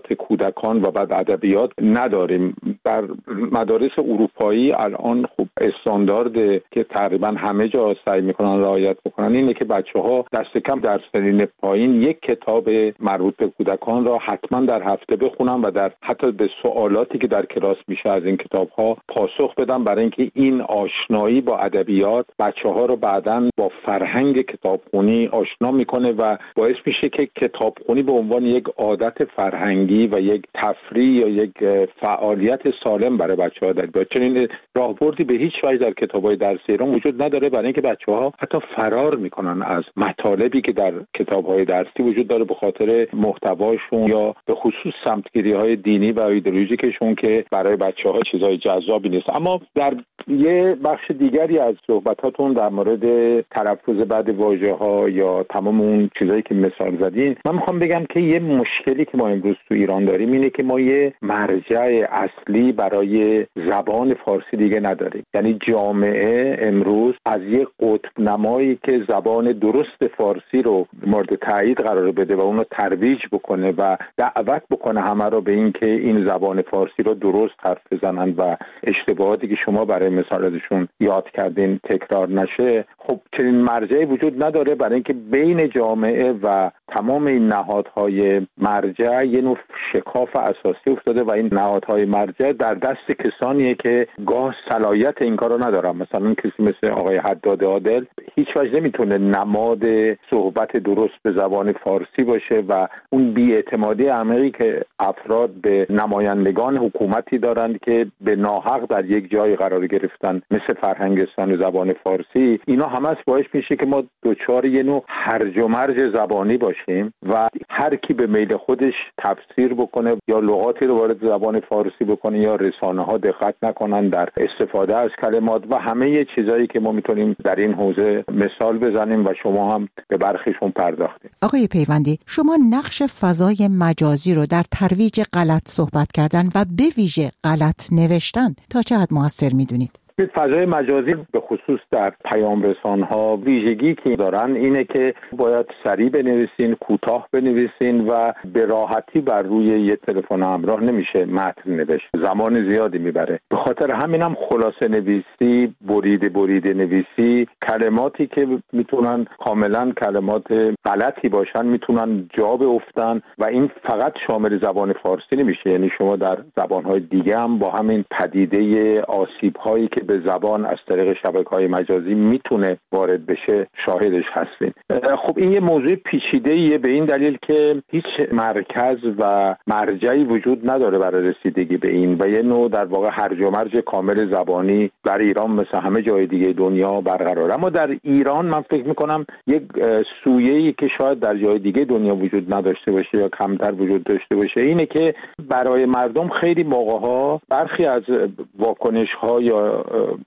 B: رسالات کودکان و بعد ادبیات نداریم. در مدارس اروپایی الان خوب استاندارد که تقریبا همه جا سعی میکنن رعایت بکنن اینه که بچه‌ها دست کم در سنین پایین یک کتاب مربوط به کودکان را حتما در هفته بخونن و در حتی به سوالاتی که در کلاس میشه از این کتاب‌ها پاسخ بدن، برای اینکه این آشنایی با ادبیات بچه‌ها رو بعداً با فرهنگ کتابخونی آشنا میکنه و باعث میشه که کتابخونی به عنوان یک عادت فرهنگی و یک تفریح یا یک فعالیت سالم برای بچه‌ها در بیاد. چنین راهبردی به هیچ وجه در کتاب‌های درسی ایران وجود نداره، برای اینکه بچه‌ها حتی فرار میکنن از مطالبی که در کتاب‌های درسی وجود داره به خاطر محتواشون یا به خصوص سمتگیری‌های دینی و ایدئولوژیکشون که برای بچه‌ها چیزای جذابی نیست. اما در یه بخش دیگری از صحبتاتون در مورد تلفظ بد واژه‌ها یا تمام اون چیزایی که مثال زدین، من میخوام بگم که یه مشکلی که ما امروز تو ایران داریم اینه که ما یه مرجع اصلی برای زبان فارسی دیگه نداریم. یعنی جامعه امروز از یه قطب نمایی که زبان درست فارسی رو مورد تایید قرار بده و اون رو ترویج بکنه و دعوت بکنه همه رو به این که این زبان فارسی رو درست حرف بزنن و اشتباهاتی که شما برای مثال ازشون یاد کردین تکرار نشه، خب چنین مرجعی وجود نداره، برای اینکه بین جامعه و تمام این نهادهای مرجع یه نوع شکاف اساسی افتاده و این نهادهای مرجع در دست کسانیه که گاه صلاحیت این کارو ندارن. مثلا کسی مثل آقای حداد عادل هیچ وجه نمیتونه نماد صحبت درست به زبان فارسی باشه و اون بی‌اعتمادی عمیقی که افراد به نمایندگان حکومتی دارند که به ناحق در یک جای قرار گرفتن مثل فرهنگستان و زبان فارسی، اینا همه باعث میشه که ما دوچار یه نوع هرج و مرج زبانی باشیم و هر کی به میل خودش تفسیر بکنه یا لغاتی رو وارد زبان فارسی بکنه یا رسانه ها دقت نکنن در استفاده از کلمات و همه یه چیزایی که ما میتونیم در این حوزه مثال بزنیم و شما هم به برخیشون پرداختیم.
A: آقای پیوندی، شما نقش فضای مجازی رو در ترویج غلط صحبت کردن و به ویژه غلط نوشتن تا چه حد موثر میدونید؟
B: فضای مجازی به خصوص در پیام رسان‌ها ویژگی که دارن اینه که باید سریع بنویسین، کوتاه بنویسین و به راحتی بر روی یه تلفن همراه نمیشه متن نوشت، زمان زیادی میبره. به خاطر همینم هم خلاصه نویسی، بریده بریده نویسی، کلماتی که میتونن کاملا کلمات غلطی باشن میتونن جا بیفتن و این فقط شامل زبان فارسی نمیشه، یعنی شما در زبان‌های دیگه هم با همین پدیده آسیب‌هایی که به زبان از طریق شبکه‌های مجازی میتونه وارد بشه شاهدش هستین. خب این یه موضوع پیچیده‌ایه به این دلیل که هیچ مرکز و مرجعی وجود نداره برای رسیدگی به این و یه نوع در واقع هرج و مرج کامل زبانی در ایران مثل همه جای دیگه دنیا برقراره. اما در ایران من فکر میکنم یک سویه‌ای که شاید در جای دیگه دنیا وجود نداشته باشه یا کمتر وجود داشته باشه اینه که برای مردم خیلی موقع‌ها برخی از واکنش‌ها یا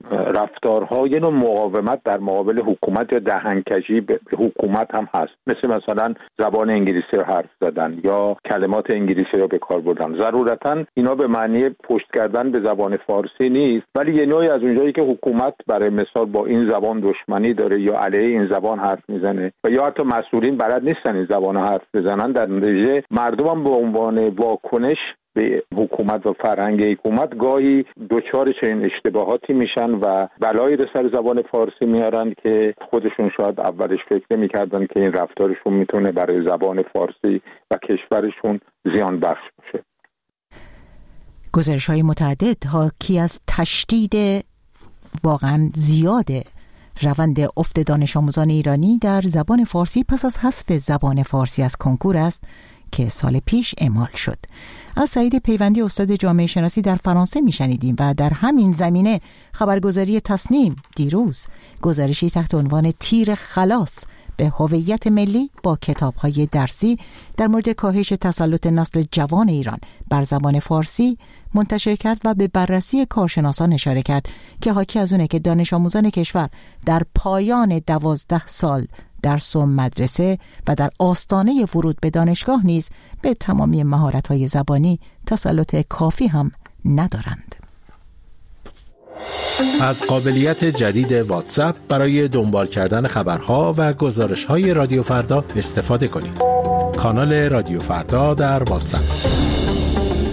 B: رفتارها یه نوع مقاومت در مقابل حکومت یا دهنکجی به حکومت هم هست، مثل مثلا زبان انگلیسی رو حرف زدن یا کلمات انگلیسی رو به کار بردن. ضرورتاً اینا به معنی پشت کردن به زبان فارسی نیست، ولی یه نوعی از اونجایی که حکومت برای مثال با این زبان دشمنی داره یا علیه این زبان حرف میزنه و یا حتی مسئولین بلد نیستن این زبان حرف بزنن، در نتیجه مردم هم به عنوان واکنش به حکومت و فرهنگ حکومت گاهی دوچار چنین اشتباهاتی میشن و بلایی رو سر زبان فارسی میارن که خودشون شاید اولش فکر نمی‌کردن که این رفتارشون میتونه برای زبان فارسی و کشورشون زیان بخش باشه.
A: گزارش‌های متعدد حاکی از تشدید واقعا زیاده روند افت دانش آموزان ایرانی در زبان فارسی پس از حذف زبان فارسی از کنکور است که سال پیش اعمال شد. از سعید پیوندی استاد جامعه شناسی در فرانسه میشنیدیم و در همین زمینه خبرگزاری تصنیم دیروز گزارشی تحت عنوان تیر خلاص به هویت ملی با کتاب‌های درسی در مورد کاهش تسلط نسل جوان ایران بر زبان فارسی منتشر کرد و به بررسی کارشناسان اشاره کرد که حاکی از اونه که دانش آموزان کشور در پایان دوازده سال درس و مدرسه و در آستانه ورود به دانشگاه نیز به تمامی مهارت‌های زبانی تسلط کافی هم ندارند.
O: از قابلیت جدید واتساپ برای دنبال کردن خبرها و گزارش‌های رادیو فردا استفاده کنید. کانال رادیو فردا در واتساپ.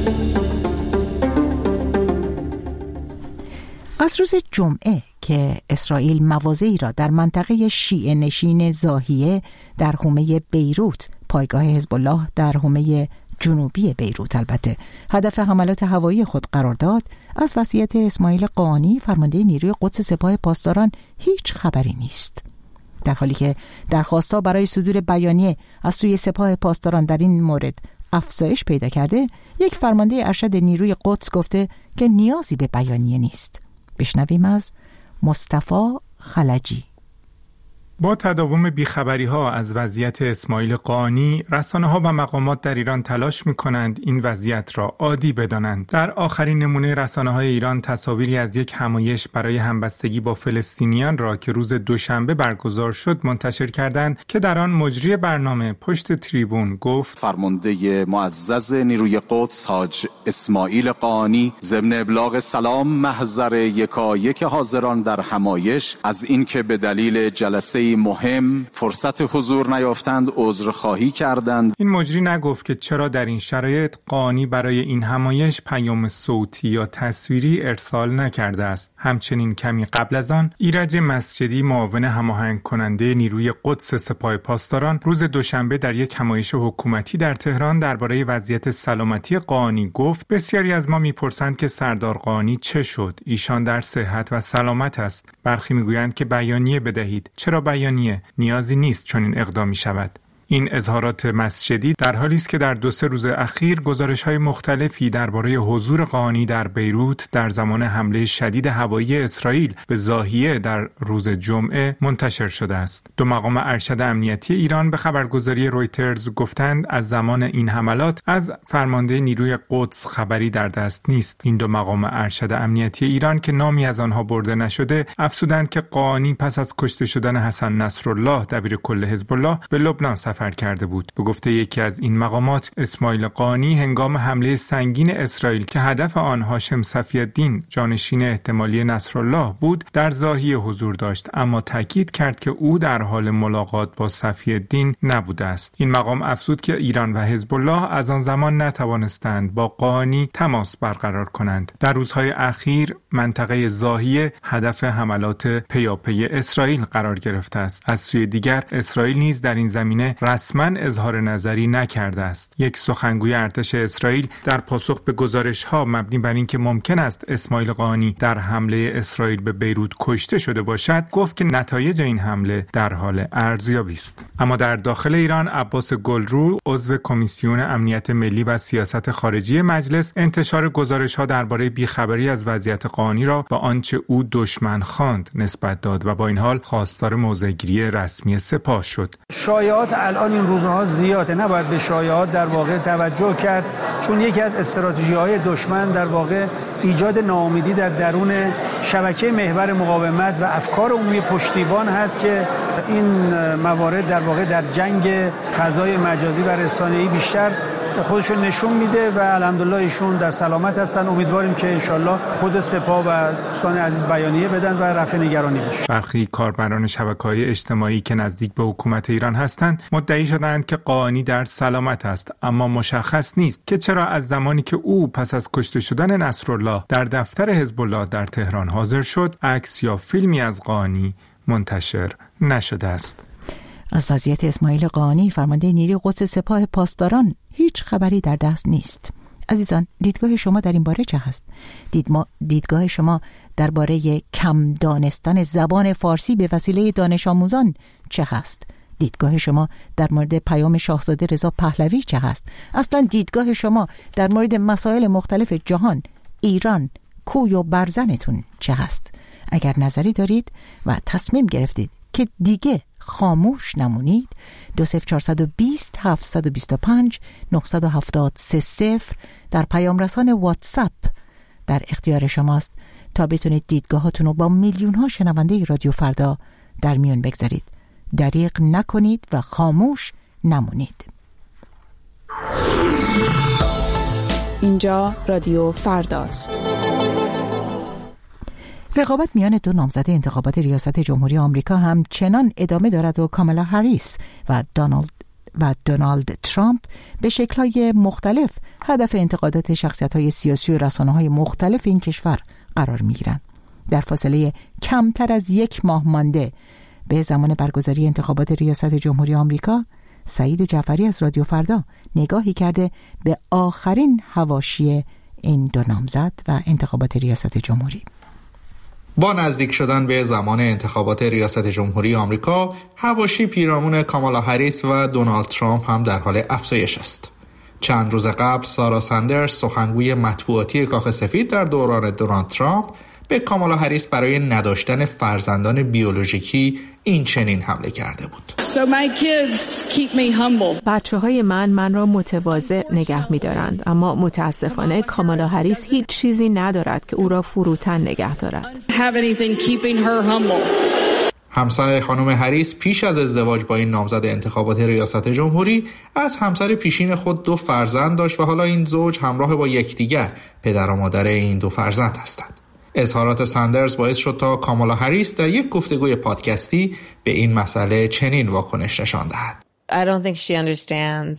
A: از روز جمعه که اسرائیل مواضعی را در منطقه شیعه نشین زاهیه در حومه بیروت، پایگاه حزب الله در حومه جنوبی بیروت البته، هدف حملات هوایی خود قرار داد، از وصیت اسماعیل قانی فرمانده نیروی قدس سپاه پاسداران هیچ خبری نیست. در حالی که درخواست‌ها برای صدور بیانیه از سوی سپاه پاسداران در این مورد افزایش پیدا کرده، یک فرمانده ارشد نیروی قدس گفته که نیازی به بیانیه نیست. بشنویم از مصطفی خلجی.
I: با تداوم بیخبری‌ها از وضعیت اسماعیل قانی، رسانه‌ها و مقامات در ایران تلاش می‌کنند این وضعیت را عادی بدانند. در آخرین نمونه رسانه‌های ایران تصاویری از یک همایش برای همبستگی با فلسطینیان را که روز دوشنبه برگزار شد منتشر کردند که در آن مجری برنامه پشت تریبون گفت
P: فرمانده معزز نیروی قدس حاج اسماعیل قانی ضمن ابلاغ سلام محضر یکایک حاضران در همایش از اینکه به دلیل جلسه مهم فرصت حضور نیافتند عذرخواهی کردند.
I: این مجری نگفت که چرا در این شرایط قانی برای این همایش پیام صوتی یا تصویری ارسال نکرده است. همچنین کمی قبل از آن ایرج مسجدی معاون هماهنگ کننده نیروی قدس سپاه پاسداران روز دوشنبه در یک همایش حکومتی در تهران درباره وضعیت سلامتی قانی گفت بسیاری از ما میپرسند که سردار قانی چه شد؟ ایشان در صحت و سلامت است. برخی میگویند که بیانیه بدهید. چرا بیانیه؟ نیازی نیست چنین اقدامی شود. این اظهارات مسجدی در حالی است که در دو سه روز اخیر گزارش‌های مختلفی درباره حضور قانی در بیروت در زمان حمله شدید هوایی اسرائیل به زاهیه در روز جمعه منتشر شده است. دو مقام ارشد امنیتی ایران به خبرگزاری رویترز گفتند از زمان این حملات از فرمانده نیروی قدس خبری در دست نیست. این دو مقام ارشد امنیتی ایران که نامی از آنها برده نشده افزودند که قانی پس از کشته شدن حسن نصرالله دبیرکل حزب الله به لبنان سفر کرده بود. به گفته یکی از این مقامات اسماعیل قانی هنگام حمله سنگین اسرائیل که هدف آن هاشم صفی‌الدین جانشین احتمالی نصرالله بود در زاهیه حضور داشت، اما تاکید کرد که او در حال ملاقات با صفی‌الدین نبوده است. این مقام افزود که ایران و حزب الله از آن زمان نتوانستند با قانی تماس برقرار کنند. در روزهای اخیر منطقه زاهیه هدف حملات پیاپی اسرائیل قرار گرفته است. از سوی دیگر اسرائیل نیز در این زمینه رسما اظهار نظری نکرده است. یک سخنگوی ارتش اسرائیل در پاسخ به گزارش‌ها مبنی بر اینکه ممکن است اسماعیل قانی در حمله اسرائیل به بیروت کشته شده باشد، گفت که نتایج این حمله در حال ارزیابی است. اما در داخل ایران عباس گلرو عضو کمیسیون امنیت ملی و سیاست خارجی مجلس انتشار گزارش‌ها درباره بیخبری از وضعیت قانی را با آنچه او دشمن خواند نسبت داد و با این حال خواستار موضع‌گیری رسمی سپاه شد.
Q: شایعات الان این روزها زیاده، نباید به شایعات در واقع توجه کرد، چون یکی از استراتژی‌های دشمن در واقع ایجاد ناامیدی در درون شبکه محور مقاومت و افکار عمومی پشتیبان هست که این موارد در واقع در جنگ فضای مجازی و رسانه‌ای بیشتر خودشون نشون میده و الحمدلله ایشون در سلامت هستن. امیدواریم که انشالله خود سپاه و دوستان عزیز بیانیه بدن و رفع نگرانی بشه.
I: برخی کاربران شبکه‌های اجتماعی که نزدیک به حکومت ایران هستند مدعی شدند که قانی در سلامت است، اما مشخص نیست که چرا از زمانی که او پس از کشته شدن نصرالله در دفتر حزب الله در تهران حاضر شد عکس یا فیلمی از قانی منتشر نشده است.
A: از وضعیت اسماعیل قانی فرمانده نیروی قدس سپاه پاسداران هیچ خبری در دست نیست. عزیزان، دیدگاه شما در این باره چه هست؟ دیدما دیدگاه شما درباره کم دانستن زبان فارسی به وسیله دانش آموزان چه هست؟ دیدگاه شما در مورد پیام شاهزاده رضا پهلوی چه هست؟ اصلا دیدگاه شما در مورد مسائل مختلف جهان، ایران، کوی و برزنتون چه هست؟ اگر نظری دارید و تصمیم گرفتید که دیگه خاموش نمونید، دو صفر چهارصد و بیست هفتصد و بیست و پنج نهصد و هفتاد سه صفر در پیام رسان واتساپ در اختیار شماست تا بتونید دیدگاهاتون رو با میلیون ها شنونده رادیو فردا در میون بگذارید. دریغ نکنید و خاموش نمونید.
E: اینجا رادیو فرداست.
A: رقابت میان دو نامزد انتخابات ریاست جمهوری آمریکا همچنان ادامه دارد و کامالا هریس و دونالد و دونالد ترامپ به شکل‌های مختلف هدف انتقادات شخصیت‌های سیاسی و رسانه‌های مختلف این کشور قرار می‌گیرند. در فاصله کمتر از یک ماه مانده به زمان برگزاری انتخابات ریاست جمهوری آمریکا، سعید جعفری از رادیو فردا نگاهی کرده به آخرین حواشی این دو نامزد و انتخابات ریاست جمهوری.
G: با نزدیک شدن به زمان انتخابات ریاست جمهوری آمریکا، حواشی پیرامون کامالا هریس و دونالد ترامپ هم در حال افزایش است. چند روز قبل سارا ساندرز، سخنگوی مطبوعاتی کاخ سفید در دوران دونالد ترامپ، به کامالا هریس برای نداشتن فرزندان بیولوژیکی این چنین حمله کرده بود.
R: So my kids keep me humble.
E: بچه‌های من من را متواضع نگه می‌دارند، اما متاسفانه کامالا هریس هیچ چیزی ندارد که او را فروتن نگه دارد.
R: Have anything keeping her humble.
G: همسر خانم هریس پیش از ازدواج با این نامزد انتخابات ریاست جمهوری از همسر پیشین خود دو فرزند داشت و حالا این زوج همراه با یکدیگر پدر و مادر این دو فرزند هستند. اظهارات ساندرز باعث شد تا کامالا هریس در یک گفتگوی پادکستی به این مسئله چنین واکنش نشان دهد.
S: I don't think she understands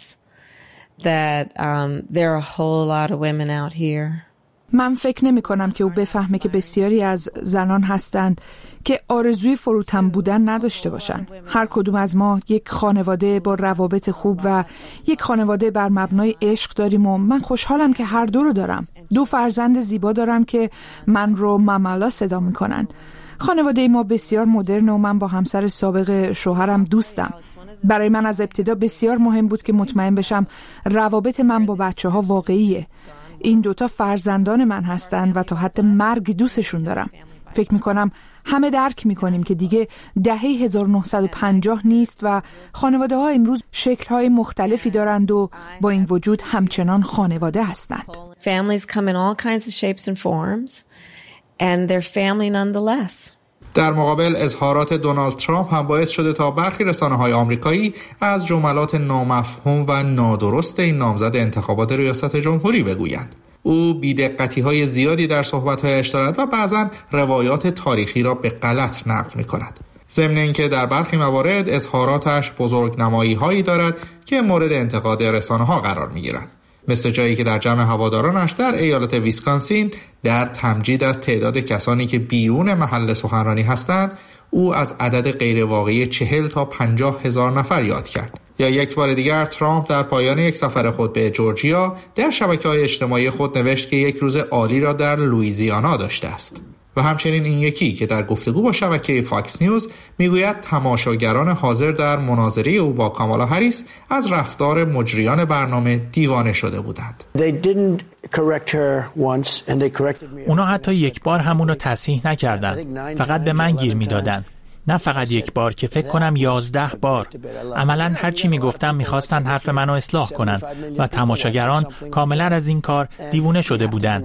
S: that um, there are a whole lot of women out here.
T: من فکر نمی کنم که او بفهمه که بسیاری از زنان هستند که آرزوی فروتن بودن نداشته باشند. هر کدوم از ما یک خانواده با روابط خوب و یک خانواده بر مبنای عشق داریم و من خوشحالم که هر دو رو دارم. دو فرزند زیبا دارم که من رو مامالا صدا می کنند. خانواده ما بسیار مدرن و من با همسر سابق شوهرم دوستم. برای من از ابتدا بسیار مهم بود که مطمئن بشم روابط من با بچه ها واقعیه. این دوتا فرزندان من هستند و تا حد مرگ دوستشون دارم. فکر میکنم همه درک میکنیم که دیگه دهه هزار و نهصد و پنجاه نیست و خانواده ها امروز شکل‌های مختلفی دارند و با این وجود همچنان خانواده هستند.
S: Families come in all kinds of shapes and forms and they're family nonetheless.
G: در مقابل اظهارات دونالد ترامپ هم باعث شده تا برخی رسانه‌های آمریکایی از جملات نامفهوم و نادرست این نامزد انتخابات ریاست جمهوری بگویند. او بی‌دقتی‌های زیادی در صحبت‌هایش دارد و بعضاً روایات تاریخی را به غلط نقل می‌کند. ضمن اینکه در برخی موارد اظهاراتش بزرگنمایی‌هایی دارد که مورد انتقاد رسانه‌ها قرار می‌گیرند. مثل جایی که در جمع هوادارانش در ایالت ویسکانسین در تمجید از تعداد کسانی که بیرون محل سخنرانی هستند، او از عدد غیر واقعی چهل تا پنجاه هزار نفر یاد کرد. یا یک بار دیگر ترامپ در پایان یک سفر خود به جورجیا در شبکه‌های اجتماعی خود نوشت که یک روز عالی را در لوئیزیانا داشته است. و همچنین این یکی که در گفتگو با شبکه فاکس نیوز میگوید تماشاگران حاضر در مناظره او با کامالا هریس از رفتار مجریان برنامه دیوانه شده بودند.
U: اونا حتی یک بار همون رو تصحیح نکردن، فقط به من گیر میدادن. نه فقط یک بار که فکر کنم یازده بار. عملاً هر چی میگفتم میخواستن حرف منو اصلاح کنن و تماشاگران کاملا از این کار دیوونه شده بودن.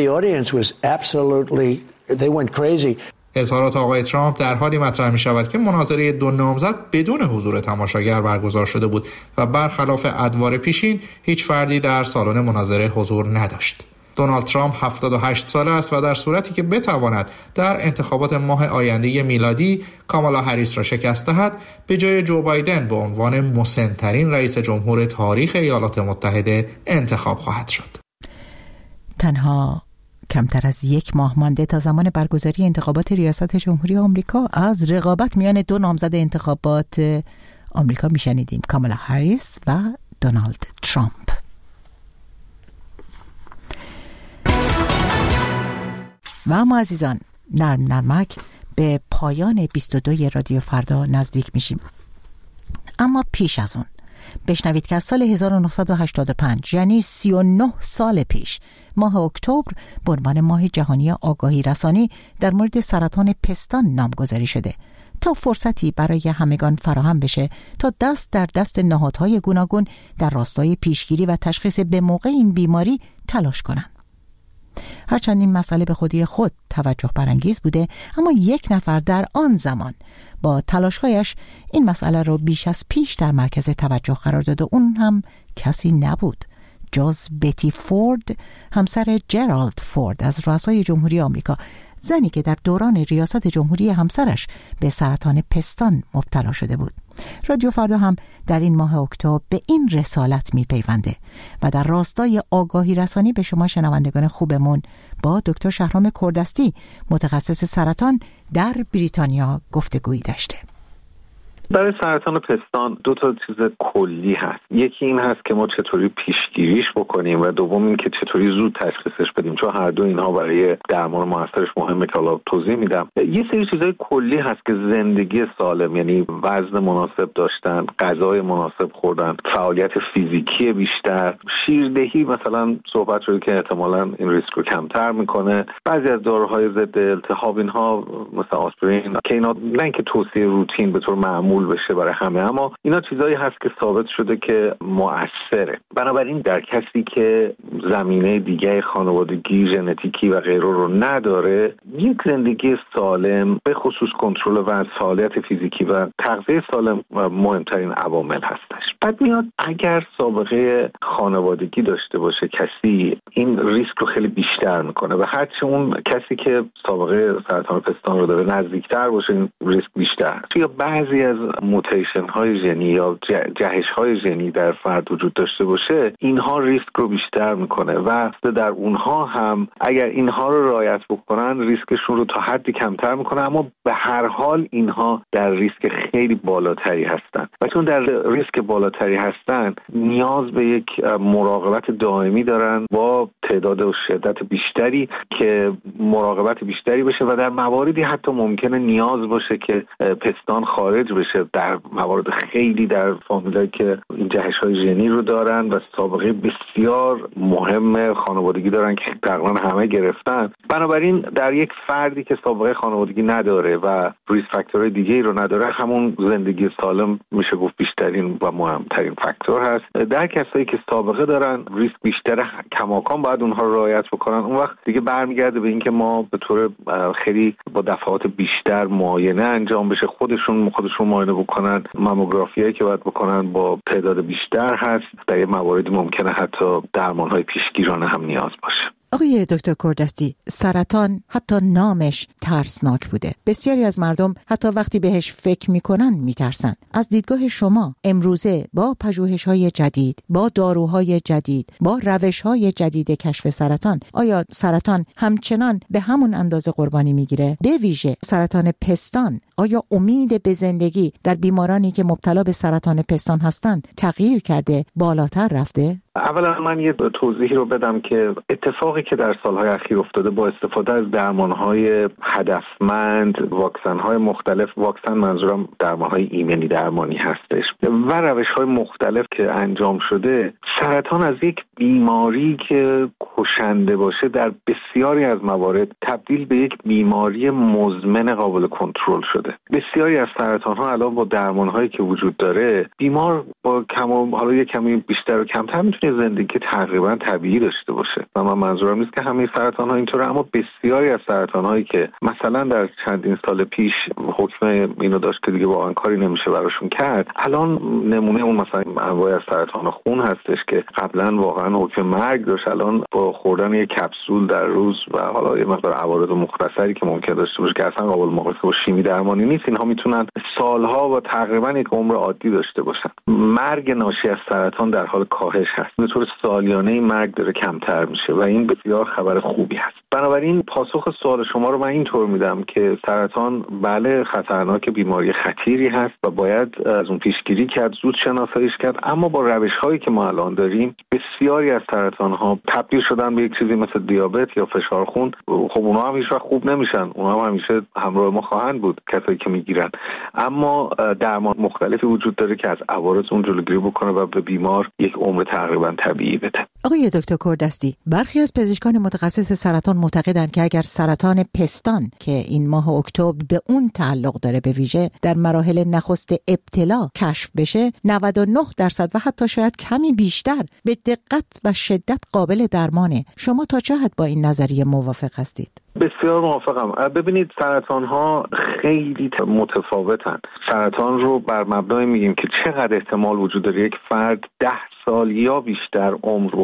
G: اظهارات آقای ترامپ در حالی مطرح می شود که مناظره دو نامزد بدون حضور تماشاگر برگزار شده بود و برخلاف ادوار پیشین هیچ فردی در سالن مناظره حضور نداشت. دونالد ترامپ هفتاد و هشت ساله است و در صورتی که بتواند در انتخابات ماه آینده میلادی کامالا هریس را شکست دهد، به جای جو بایدن به عنوان مسن‌ترین رئیس جمهور تاریخ ایالات متحده انتخاب خواهد شد.
A: تنها کمتر از یک ماه مانده تا زمان برگزاری انتخابات ریاست جمهوری آمریکا، از رقابت میان دو نامزد انتخابات آمریکا میشنیدیم، کامالا هریس و دونالد ترامپ. و اما عزیزان، نرم نرمک به پایان بیست و دو رادیو فردا نزدیک میشیم. اما پیش از اون بشنوید که از سال هزار و نهصد و هشتاد و پنج، یعنی سی و نه سال پیش، ماه اکتبر به عنوان ماه جهانی آگاهی رسانی در مورد سرطان پستان نامگذاری شده تا فرصتی برای همگان فراهم بشه تا دست در دست نهادهای گوناگون در راستای پیشگیری و تشخیص به موقع این بیماری تلاش کنند. هرچند این مسئله به خودی خود توجه برانگیز بوده، اما یک نفر در آن زمان با تلاش‌هایش این مسئله را بیش از پیش در مرکز توجه قرار داد و اون هم کسی نبود جز بتی فورد، همسر جرالد فورد از رؤسای جمهوری آمریکا، زنی که در دوران ریاست جمهوری همسرش به سرطان پستان مبتلا شده بود. رادیو فردا هم در این ماه اکتبر به این رسالت میپیونده و در راستای آگاهی رسانی به شما شنوندگان خوبمون با دکتر شهرام کردستی متخصص سرطان در بریتانیا گفتگویی داشته.
B: برای سرطان پستان دو تا چیز کلی هست. یکی این هست که ما چطوری پیشگیریش بکنیم و دوم این که چطوری زود تشخیصش بدیم، چون هر دو اینها برای درمان موثرش مهمه که حالا توضیح میدم. یه سری چیزای کلی هست که زندگی سالم، یعنی وزن مناسب داشتن، غذای مناسب خوردن، فعالیت فیزیکی بیشتر، شیردهی مثلا صحبت شده که احتمالاً این ریسک رو کمتر میکنه. بعضی از داروهای ضد التهاب اینها مثل آسپرین که اینا نه اینکه توصیه روتین به طور معمول بشه برای همه، اما اینا چیزایی هست که ثابت شده که مؤثره. بنابراین در کسی که زمینه دیگه خانوادگی، ژنتیکی و غیره رو نداره، یک زندگی سالم به خصوص کنترل وزن، فعالیت فیزیکی و تغذیه سالم مهمترین عوامل هستش. بعد میاد اگر سابقه خانوادگی داشته باشه کسی، این ریسک رو خیلی بیشتر میکنه و هرچی اون کسی که سابقه سرطان پستان رو داره نزدیکتر باشه این ریسک بیشتر. یا بعضی از موتیشن های ژنی یا جهش های ژنی در فرد وجود داشته باشه، اینها ریسک رو بیشتر میکنه و در اونها هم اگر اینها رو رعایت بکنن ریسکشون رو تا حدی کمتر میکنه، اما به هر حال اینها در ریسک خیلی بالاتری هستن و چون در ریسک بالاتری هستن نیاز به یک مراقبت دائمی دارن با تعداد و شدت بیشتری که مراقبت بیشتری بشه و در مواردی حتی ممکنه نیاز باشه که پستان خارج بشه. در موارد خیلی در فامیلایی که این جهش‌های ژنی رو دارن و سابقه بسیار مهم خانوادگی دارن که تقریبا همه گرفتن، بنابراین در یک فردی که سابقه خانوادگی نداره و ریسک فاکتورهای دیگه‌ای رو نداره، همون زندگی سالم میشه گفت بیشترین و مهمترین فاکتور هست. در کسایی که سابقه دارن ریسک بیشتره، کماکان باید اونها رو رعایت بکنن. اون وقت دیگه برمیگرده به اینکه ما به طور خیلی با دفعات بیشتر معاینه انجام بشه، خودشون خودشون معاینه بکنن، ماموگرافیایی که باید بکنن با تعداد بیشتر هست. در یه مواردی ممکنه حتی درمان‌های پیشگیرانه هم نیاز باشه.
A: آقای دکتر کردستی، سرطان حتی نامش ترسناک بوده. بسیاری از مردم حتی وقتی بهش فکر میکنن میترسن. از دیدگاه شما امروزه با پژوهش‌های جدید، با داروهای جدید، با روش‌های جدید کشف سرطان، آیا سرطان همچنان به همون اندازه قربانی میگیره؟ به ویژه سرطان پستان، آیا امید به زندگی در بیمارانی که مبتلا به سرطان پستان هستند تغییر کرده، بالاتر رفته؟
B: اولا من یه توضیحی رو بدم که اتفاقی که در سالهای اخیر افتاده با استفاده از درمانهای هدفمند، واکسنهای مختلف، واکسن منظورم درمانهای ایمنی درمانی هستش و روشهای مختلف که انجام شده، سرطان از یک بیماری که کشنده باشه در بسیاری از موارد تبدیل به یک بیماری مزمن قابل کنترل شده. بسیاری از سرطانها الان با درمانهایی که وجود داره، بیمار با کم و حالا یک کمی بیشتر و کمتر میتونه زندگی تقریبا طبیعی داشته باشه. و من منظورم نیست که همه سرطان‌ها اینطوره، اما بسیاری از سرطان‌هایی که مثلا در چندین سال پیش حکم اینو داشت که دیگه واقعا کاری نمیشه براشون کرد، الان نمونه اون مثلا انواع از سرطان خون هستش که قبلا واقعا حکم مرگ داشت، الان با خوردن یک کپسول در روز و حالا یه مقدار عوارض مختصری که ممکن داشته باشه که اصلا قابل مقایسه با شیمی درمانی نیست، اینها میتونن سالها و تقریبا یک عمر عادی داشته باشن. مرگ ناشی از سرطان در حال کاهش هست. به طور سالیانه مرگ داره کمتر میشه و این بسیار خبر خوبی هست. بنابراین پاسخ سوال شما رو من اینطور میدم که سرطان بله خطرناک، بیماری خطیری هست و باید از اون پیشگیری کرد، زود شناساییش کرد، اما با روش‌هایی که ما الان داریم بسیاری از سرطان‌ها تبدیل شدن به یک چیزی مثل دیابت یا فشار خون. خب اونها هم هیچ وقت خوب نمیشن، اونها هم همیشه همراه ما خواهند بود کسایی که میگیرن، اما درمان مختلفی وجود داره که از عوارض اون جلوگیری بکنه و به بیمار یک عمر تقریبا طبیعی بده.
A: آقای دکتر کردستی، برخی از پزشکان متخصص سرطان معتقدند که اگر سرطان پستان که این ماه اکتبر به اون تعلق داره به ویژه در مراحل نخست ابتلا کشف بشه، نود و نه درصد و حتی شاید کمی بیشتر به دقت و شدت قابل درمانه. شما تا چه حد با این نظریه موافق هستید؟
B: بسیار موافقم. ببینید سرطان ها خیلی متفاوتن. سرطان رو بر مبنای میگیم که چقدر احتمال وجود داره یک فرد ده سال یا بیشتر عمر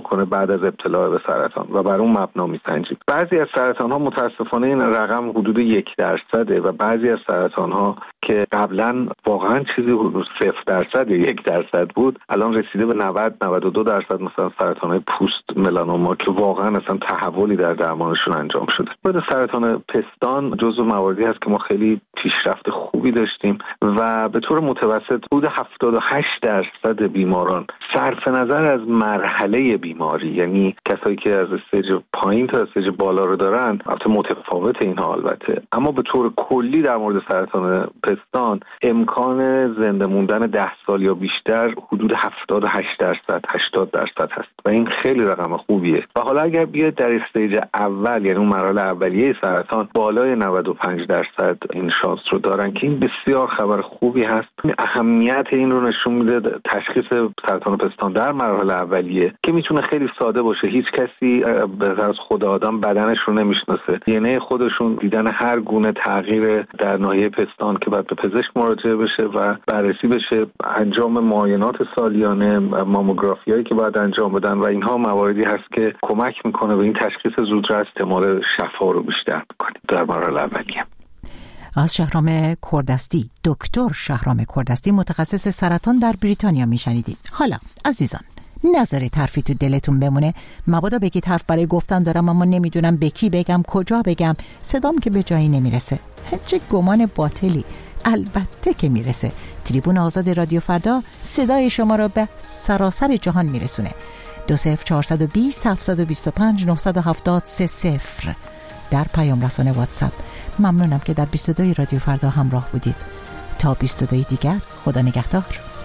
B: کنه بعد از ابتلا به سرطان و بر اون مبنا میسنجیم. بعضی از سرطان ها متاسفانه این رقم حدود یک درصده و بعضی از سرطان ها که قبلا واقعا چیزی حدود صفر درصد یا یک درصد بود الان رسیده به نود نود و دو درصد، مثلا سرطان های پوست ملانوما که واقعا اصلا تحولی در درمانشون انجام شده. بعد سرطان پستان جزو مواردی هست که ما خیلی پیشرفت خوبی داشتیم و به طور متوسط حدود هفتاد و هشت درصد بیماران صرف نظر از مرحله بیماری، یعنی کسایی که از استیج پایین تا استیج بالا رو دارن، البته متفاوت اینها البته، اما به طور کلی در مورد سرطان پستان امکان زنده موندن ده سال یا بیشتر حدود هفتاد و هشت درصد هشتاد درصد هست و این خیلی رقم خوبیه. و حالا اگر بیاد در استیج اول، یعنی اون مرحله اولیه سرطان، بالای نود و پنج درصد این شانس رو دارن که این بسیار خبر خوبی هست. اهمیت این رو نشون میده تشخیص سرطان پستان در مرحله اولیه که میتونه خیلی ساده باشه. هیچ کسی به از خود آدم بدنش رو نمیشناسه، دی خودشون دیدن هر گونه تغییر در ناحیه پستان که باید به پزشک مراجعه بشه و بررسی بشه، انجام معاینات سالیانه، ماموگرافیایی که باید انجام بدن و اینها مواردی هست که کمک میکنه به این تشخیص زودرس احتمال شفا رو بیشتر میکنه در مرحله اولیه.
A: از شهرام کوردستی، دکتر شهرام کوردستی، متخصص سرطان در بریتانیا میشنیدیم. حالا عزیزان نذارید حرفی تو دلتون بمونه، مبادا بگید حرف برای گفتن دارم اما نمیدونم به کی بگم، کجا بگم، صدام که به جایی نمیرسه. چه گمان باطلی، البته که میرسه. تریبون آزاد رادیو فردا صدای شما را به سراسر جهان میرسونه. دو صفر چهارصد و بیست هفتصد و بیست و پنج نهصد و هفتاد سه صفر در پیام رسانه واتساپ. ممنونم که در بیست و دو رادیو فردا همراه بودید. تا بیست و دو دیگر، خدا نگهدار.